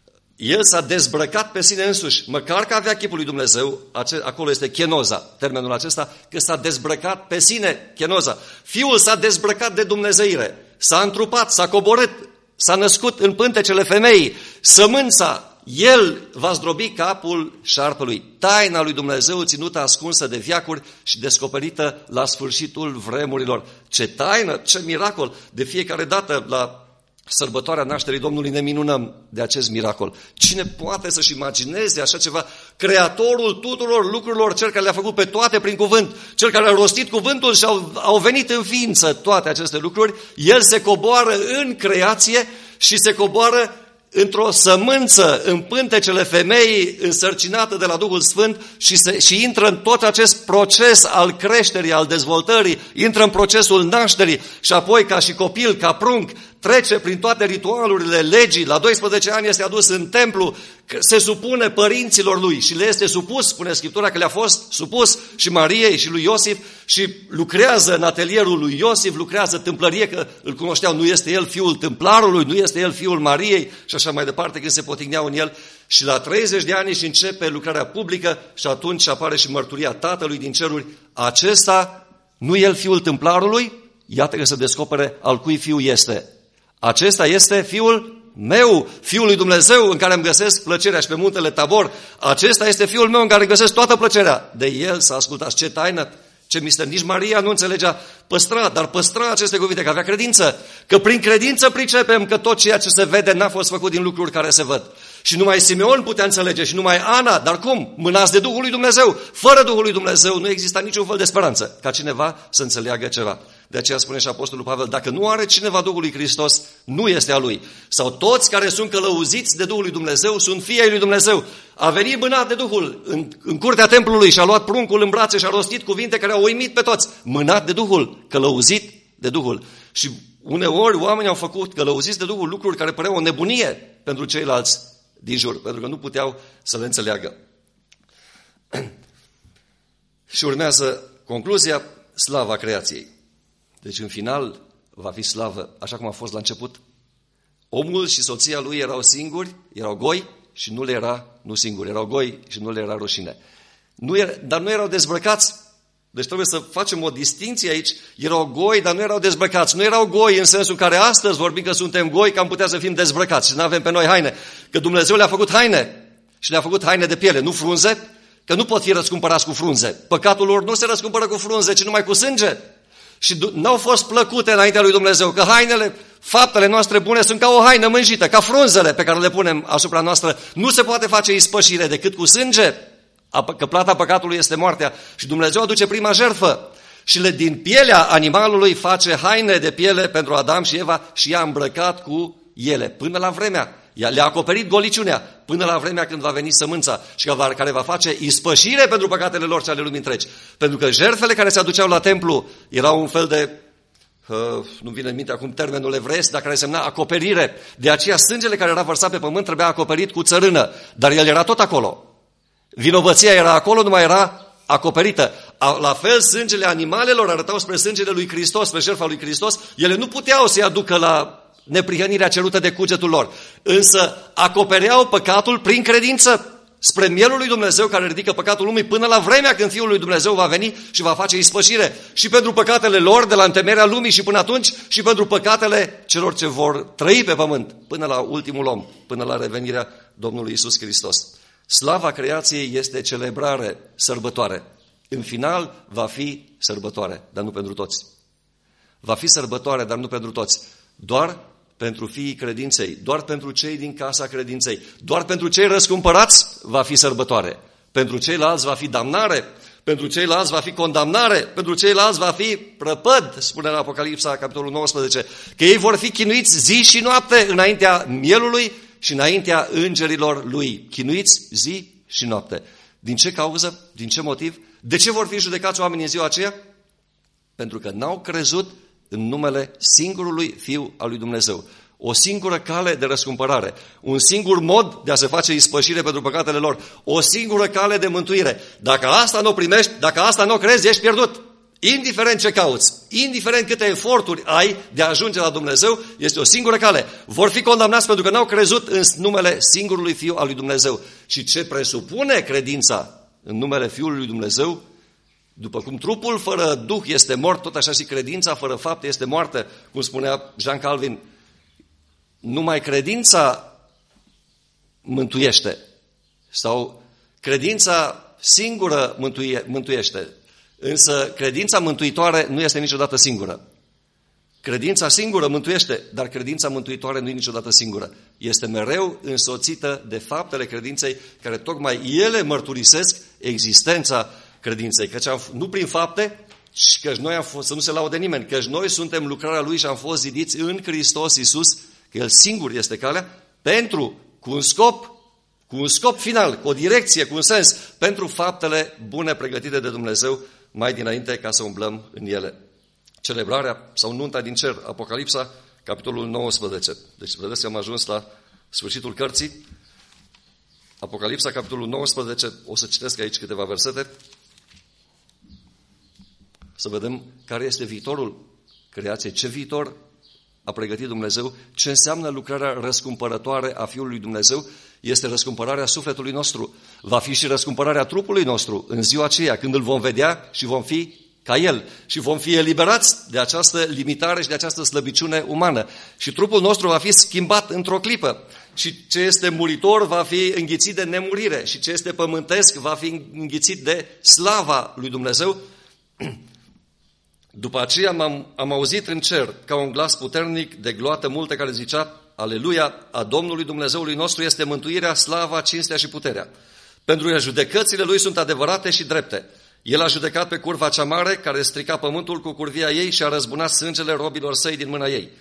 el s-a dezbrăcat pe sine însuși, măcar că avea chipul lui Dumnezeu, acolo este kenoza, termenul acesta, că s-a dezbrăcat pe sine, kenoza. Fiul s-a dezbrăcat de dumnezeire, s-a întrupat, s-a coborât, s-a născut în pântecele femeii, sămânța, el va zdrobi capul șarpelui. Taina lui Dumnezeu ținută ascunsă de veacuri și descoperită la sfârșitul vremurilor. Ce taină, ce miracol! De fiecare dată la sărbătoarea nașterii Domnului ne minunăm de acest miracol. Cine poate să-și imagineze așa ceva? Creatorul tuturor lucrurilor, cel care le-a făcut pe toate prin cuvânt, cel care a rostit cuvântul și au venit în ființă toate aceste lucruri, el se coboară în creație și se coboară într-o sămânță în pântecele femeii însărcinată de la Duhul Sfânt și intră în tot acest proces al creșterii, al dezvoltării, intră în procesul nașterii și apoi ca și copil, ca prunc, trece prin toate ritualurile legii, la 12 ani este adus în templu, se supune părinților lui și le este supus, spune Scriptura că le-a fost supus și Mariei și lui Iosif și lucrează în atelierul lui Iosif, lucrează tâmplărie, că îl cunoșteau, nu este el fiul tâmplarului, nu este el fiul Mariei și așa mai departe, când se potigneau în el. Și la 30 de ani și începe lucrarea publică și atunci apare și mărturia Tatălui din ceruri. Acesta nu e el fiul tâmplarului? Iată că se descopere al cui fiu este. Acesta este Fiul meu, Fiul lui Dumnezeu în care îmi găsesc plăcerea și pe muntele Tabor. Acesta este Fiul meu în care îmi găsesc toată plăcerea. De el să ascultați. Ce taină, ce mister. Nici Maria nu înțelegea, dar păstra aceste cuvinte, că avea credință. Că prin credință pricepem că tot ceea ce se vede n-a fost făcut din lucruri care se văd. Și numai Simeon putea înțelege și numai Ana, dar cum? Mânați de Duhul lui Dumnezeu. Fără Duhul lui Dumnezeu nu exista niciun fel de speranță ca cineva să înțeleagă ceva. De aceea spune și Apostolul Pavel, dacă nu are cineva Duhul lui Hristos, nu este a lui. Sau toți care sunt călăuziți de Duhul lui Dumnezeu sunt fii ai lui Dumnezeu. A venit mânat de Duhul în curtea templului și a luat pruncul în brațe și a rostit cuvinte care au uimit pe toți. Mânat de Duhul, călăuzit de Duhul. Și uneori oamenii au făcut călăuziți de Duhul lucruri care păreau o nebunie pentru ceilalți din jur, pentru că nu puteau să le înțeleagă. Și urmează concluzia, slava creației. Deci în final va fi slavă, așa cum a fost la început. Omul și soția lui erau singuri, erau goi și nu le era, nu singuri, erau goi și nu le era rușine. Dar nu erau dezbrăcați. Deci trebuie să facem o distinție aici. Erau goi, dar nu erau dezbrăcați. Nu erau goi în sensul care astăzi vorbim că suntem goi, că am putea să fim dezbrăcați și nu avem pe noi haine. Că Dumnezeu le-a făcut haine și le-a făcut haine de piele, nu frunze, că nu pot fi răscumpărați cu frunze. Păcatul lor nu se răscumpără cu frunze, ci numai cu sânge. Și n-au fost plăcute înaintea lui Dumnezeu, că hainele, faptele noastre bune sunt ca o haină mânjită, ca frunzele pe care le punem asupra noastră. Nu se poate face ispășire decât cu sânge, că plata păcatului este moartea. Și Dumnezeu aduce prima jertfă și din pielea animalului face haine de piele pentru Adam și Eva și i-a îmbrăcat cu ele până la vremea. Le-a acoperit goliciunea până la vremea când va veni sămânța și care va face ispășire pentru păcatele lor și ale lumii întregi. Pentru că jertfele care se aduceau la templu erau un fel de, nu vine în minte acum termenul evreiesc, dar care însemna acoperire. De aceea sângele care era vărsat pe pământ trebuia acoperit cu țărână, dar el era tot acolo. Vinovăția era acolo, numai era acoperită. La fel, sângele animalelor arătau spre sângele lui Hristos, spre jertfa lui Hristos. Ele nu puteau să-i aducă la neprihănirea cerută de cugetul lor, însă acopereau păcatul prin credință spre mielul lui Dumnezeu care ridică păcatul lumii până la vremea când Fiul lui Dumnezeu va veni și va face ispășire și pentru păcatele lor de la întemeierea lumii și până atunci și pentru păcatele celor ce vor trăi pe pământ până la ultimul om, până la revenirea Domnului Iisus Hristos. Slava creației este celebrare, sărbătoare. În final va fi sărbătoare, dar nu pentru toți. Va fi sărbătoare, dar nu pentru toți. Doar pentru fiii credinței, doar pentru cei din casa credinței, doar pentru cei răscumpărați va fi sărbătoare. Pentru ceilalți va fi damnare, pentru ceilalți va fi condamnare, pentru ceilalți va fi prăpăd, spune în Apocalipsa, capitolul 19, că ei vor fi chinuiți zi și noapte înaintea mielului și înaintea îngerilor lui. Chinuiți zi și noapte. Din ce cauză? Din ce motiv? De ce vor fi judecați oamenii în ziua aceea? Pentru că n-au crezut în numele singurului Fiu al lui Dumnezeu. O singură cale de răscumpărare, un singur mod de a se face ispășire pentru păcatele lor, o singură cale de mântuire. Dacă asta nu o primești, dacă asta nu o crezi, ești pierdut. Indiferent ce cauți, indiferent câte eforturi ai de a ajunge la Dumnezeu, este o singură cale. Vor fi condamnați pentru că n-au crezut în numele singurului Fiu al lui Dumnezeu. Și ce presupune credința în numele Fiului lui Dumnezeu? După cum trupul fără duh este mort, tot așa și credința fără fapte este moartă, cum spunea Jean Calvin. Numai credința mântuiește. Sau credința singură mântuiește. Însă credința mântuitoare nu este niciodată singură. Credința singură mântuiește, dar credința mântuitoare nu e niciodată singură. Este mereu însoțită de faptele credinței, care tocmai ele mărturisesc existența credinței. Căci nu prin fapte, căci noi am fost, să nu se laude nimeni, căci noi suntem lucrarea Lui și am fost zidiți în Hristos Iisus, că El singur este calea, cu un scop final, cu o direcție, cu un sens, pentru faptele bune pregătite de Dumnezeu mai dinainte ca să umblăm în ele. Celebrarea sau nunta din cer, Apocalipsa, capitolul 19. Deci vedeți că am ajuns la sfârșitul cărții. Apocalipsa, capitolul 19, o să citesc aici câteva versete, să vedem care este viitorul creației, ce viitor a pregătit Dumnezeu, ce înseamnă lucrarea răscumpărătoare a Fiului lui Dumnezeu. Este răscumpărarea sufletului nostru, va fi și răscumpărarea trupului nostru în ziua aceea, când îl vom vedea și vom fi ca El și vom fi eliberați de această limitare și de această slăbiciune umană. Și trupul nostru va fi schimbat într-o clipă. Și ce este muritor va fi înghițit de nemurire și ce este pământesc va fi înghițit de slava lui Dumnezeu. După aceea am auzit în cer ca un glas puternic de gloată multă care zicea: Aleluia, a Domnului Dumnezeului nostru este mântuirea, slava, cinstea și puterea. Pentru că judecățile Lui sunt adevărate și drepte. El a judecat pe curva cea mare care strica pământul cu curvia ei și a răzbunat sângele robilor săi din mâna ei.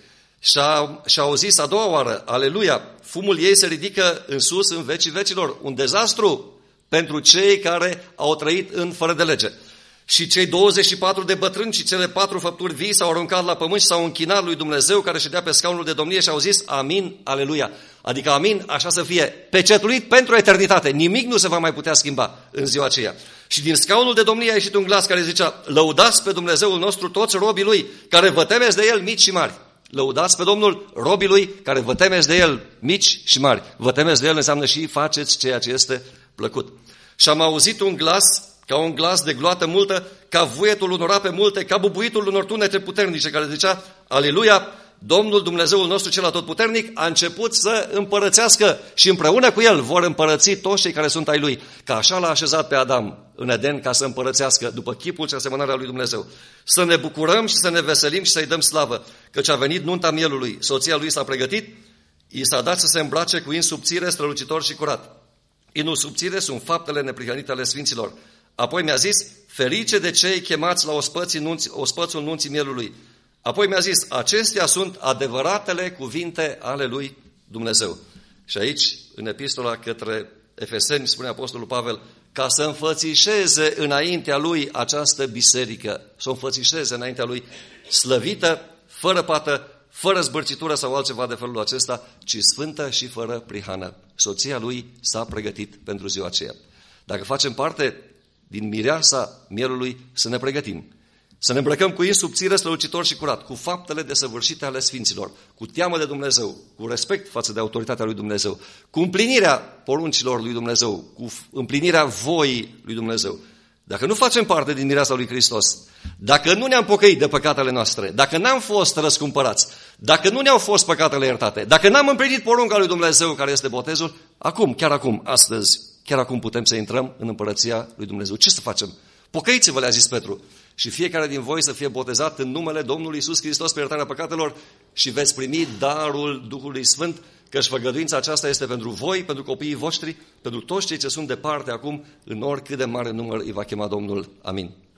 Și-a auzit a doua oară: Aleluia, fumul ei se ridică în sus în vecii vecilor. Un dezastru pentru cei care au trăit în fără de lege. Și cei 24 de bătrâni și cele 4 făpturi vii s-au aruncat la pământ și s-au închinat lui Dumnezeu care ședea pe scaunul de domnie și au zis: Amin, aleluia. Adică amin, așa să fie, pecetuit pentru eternitate. Nimic nu se va mai putea schimba în ziua aceea. Și din scaunul de domnie a ieșit un glas care zicea: Lăudați pe Dumnezeul nostru toți robii Lui, care vă temeți de El, mici și mari. Lăudați pe Domnul, robii Lui, care vă temeți de El, mici și mari. Vă temeți de El înseamnă și faceți ceea ce este plăcut. Și am auzit un glas, ca un glas de gloată multă, ca vuietul unor ape multe, ca bubuitul unor tunete puternice, care zicea: Aleluia, Domnul Dumnezeul nostru cel atotputernic a început să împărățească și împreună cu El vor împărăți toți cei care sunt ai Lui, că așa l-a așezat pe Adam în Eden ca să împărățească după chipul și asemănarea lui Dumnezeu. Să ne bucurăm și să ne veselim și să-i dăm slavă, căci a venit nunta mielului, soția lui s-a pregătit, i s-a dat să se îmbrace cu in subțire, strălucitor și curat. Inul subțire sunt faptele neprihănite ale sfinților. Apoi mi-a zis: ferice de cei chemați la ospățul nunții mielului. Apoi mi-a zis: acestea sunt adevăratele cuvinte ale lui Dumnezeu. Și aici, în epistola către Efeseni, spune Apostolul Pavel, ca să înfățișeze înaintea lui această biserică, să o înfățișeze înaintea lui slăvită, fără pată, fără zbârcitură sau altceva de felul acesta, ci sfântă și fără prihană. Soția lui s-a pregătit pentru ziua aceea. Dacă facem parte din mireasa mielului, să ne pregătim. Să ne îmbrăcăm cu in subțire, strălucitor și curat, cu faptele desăvârșite ale sfinților, cu teamă de Dumnezeu, cu respect față de autoritatea lui Dumnezeu, cu împlinirea poruncilor lui Dumnezeu, cu împlinirea voii lui Dumnezeu. Dacă nu facem parte din mireasa lui Hristos, dacă nu ne-am pocăit de păcatele noastre, dacă n-am fost răscumpărați, dacă nu ne-au fost păcatele iertate, dacă n-am împlinit porunca lui Dumnezeu care este botezul, acum, chiar acum, astăzi, chiar acum putem să intrăm în împărăția lui Dumnezeu. Ce să facem? Pocăiți-vă, le-a zis Petru, și fiecare din voi să fie botezat în numele Domnului Iisus Hristos pe iertarea păcatelor și veți primi darul Duhului Sfânt, căci făgăduința aceasta este pentru voi, pentru copiii voștri, pentru toți cei ce sunt departe acum, în oricât de mare număr îi va chema Domnul. Amin.